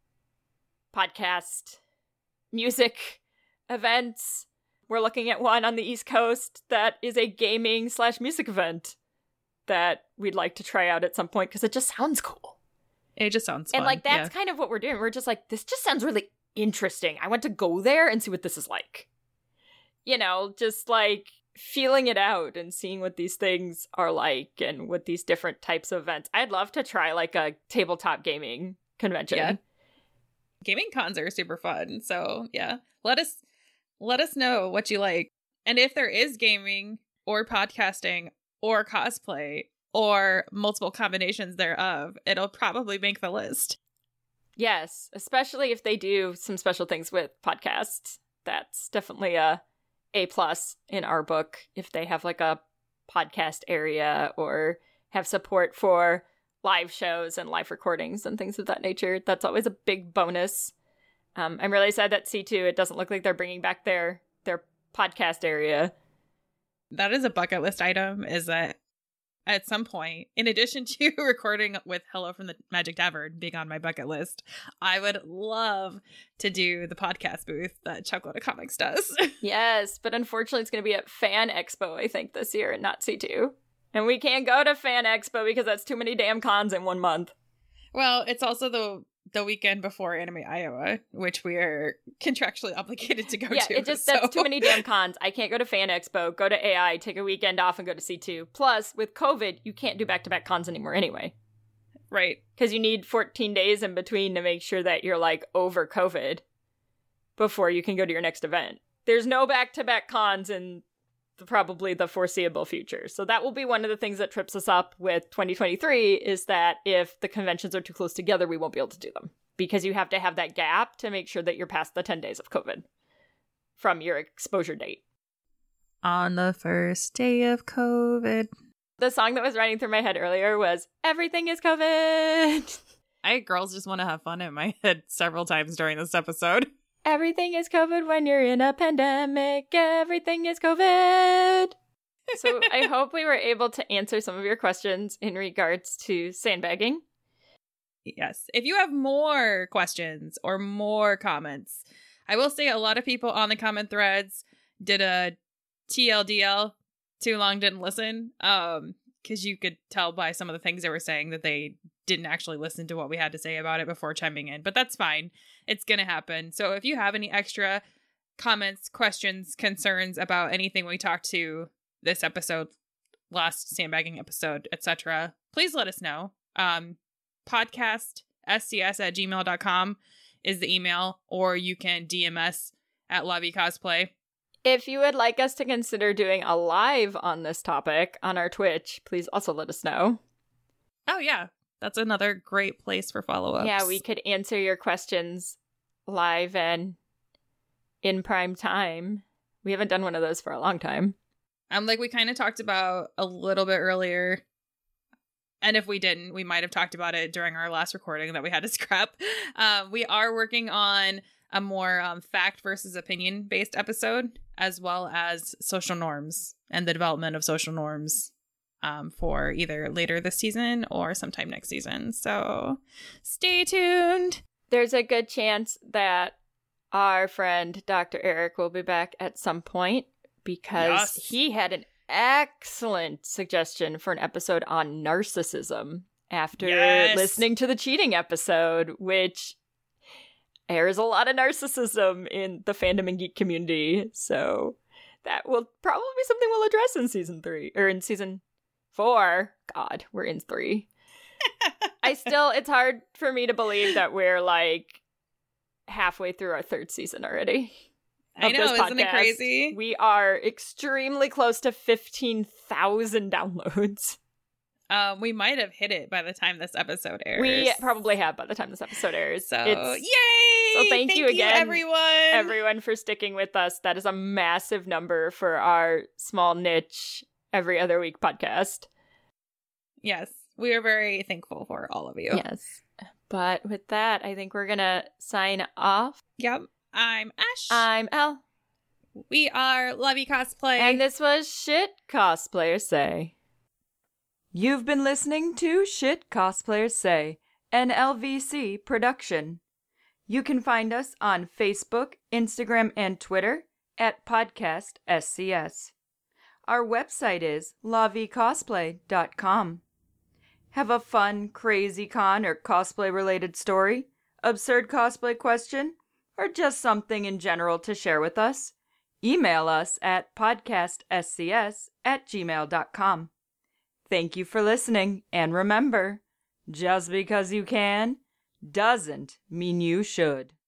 podcast, music, events. We're looking at one on the East Coast that is a gaming slash music event that we'd like to try out at some point because it just sounds cool. It just sounds fun. And like, that's yeah. kind of what we're doing. We're just like, this just sounds really interesting. I want to go there and see what this is like. You know, just like feeling it out and seeing what these things are like and what these different types of events. I'd love to try like a tabletop gaming convention. Yeah. Gaming cons are super fun. So yeah, let us let us know what you like. And if there is gaming or podcasting or cosplay or multiple combinations thereof, it'll probably make the list. Yes, especially if they do some special things with podcasts. That's definitely a A plus in our book. If they have like a podcast area or have support for live shows and live recordings and things of that nature, that's always a big bonus. Um, I'm really sad that C two, it doesn't look like they're bringing back their their podcast area. That is a bucket list item, is that at some point, in addition to recording with Hello from the Magic Tavern being on my bucket list, I would love to do the podcast booth that Chocolate Comics does. Yes, but unfortunately it's going to be at Fan Expo, I think, this year, and not C two. And we can't go to Fan Expo because that's too many damn cons in one month. Well, it's also the the weekend before Anime Iowa, which we are contractually obligated to go yeah, to. Yeah, it just so. that's too many damn cons. I can't go to Fan Expo, go to A I, take a weekend off, and go to C two. Plus, with COVID, you can't do back-to-back cons anymore anyway. Right. Because you need fourteen days in between to make sure that you're, like, over COVID before you can go to your next event. There's no back-to-back cons in the, probably the foreseeable future. So that will be one of the things that trips us up with twenty twenty-three, is that if the conventions are too close together, we won't be able to do them. Because you have to have that gap to make sure that you're past the ten days of COVID from your exposure date. On the first day of COVID. The song that was running through my head earlier was Everything is COVID. I had Girls Just Want to Have Fun in my head several times during this episode. Everything is COVID when you're in a pandemic. Everything is COVID. So I hope we were able to answer some of your questions in regards to sandbagging. Yes. If you have more questions or more comments, I will say a lot of people on the comment threads did a T L D L, too long didn't listen, um, because you could tell by some of the things they were saying that they didn't actually listen to what we had to say about it before chiming in. But that's fine. It's going to happen. So if you have any extra comments, questions, concerns about anything we talked to this episode, last sandbagging episode, et cetera, please let us know. Um, podcast s c s at gmail dot com is the email, or you can D M us at Lavi Cosplay. If you would like us to consider doing a live on this topic on our Twitch, please also let us know. Oh, yeah. That's another great place for follow-ups. Yeah, we could answer your questions live and in prime time. We haven't done one of those for a long time. Um, like we kind of talked about a little bit earlier. And if we didn't, we might have talked about it during our last recording that we had to scrap. Uh, we are working on a more um, fact versus opinion based episode, as well as social norms and the development of social norms um, for either later this season or sometime next season. So stay tuned. There's a good chance that our friend Doctor Eric will be back at some point, because Yes. he had an excellent suggestion for an episode on narcissism after Yes. listening to the cheating episode, which there's a lot of narcissism in the fandom and geek community. So that will probably be something we'll address in season three, or in season four. God, we're in three. I still, it's hard for me to believe that we're like halfway through our third season already. I know, this isn't it podcast. crazy? We are extremely close to fifteen thousand downloads. Um, we might have hit it by the time this episode airs. We probably have by the time this episode airs. So, It's, yay! so thank you again, everyone. everyone, for sticking with us. That is a massive number for our small niche every other week podcast. Yes, we are very thankful for all of you. Yes. But with that, I think we're going to sign off. Yep. I'm Ash. I'm Elle. We are Lavi Cosplay. And this was Shit Cosplayers Say. You've been listening to Shit Cosplayers Say, an L V C production. You can find us on Facebook, Instagram, and Twitter at Podcast S C S. Our website is lavi cosplay dot com. Have a fun, crazy con or cosplay-related story, absurd cosplay question, or just something in general to share with us? Email us at podcast s c s at gmail dot com. Thank you for listening, and remember, just because you can doesn't mean you should.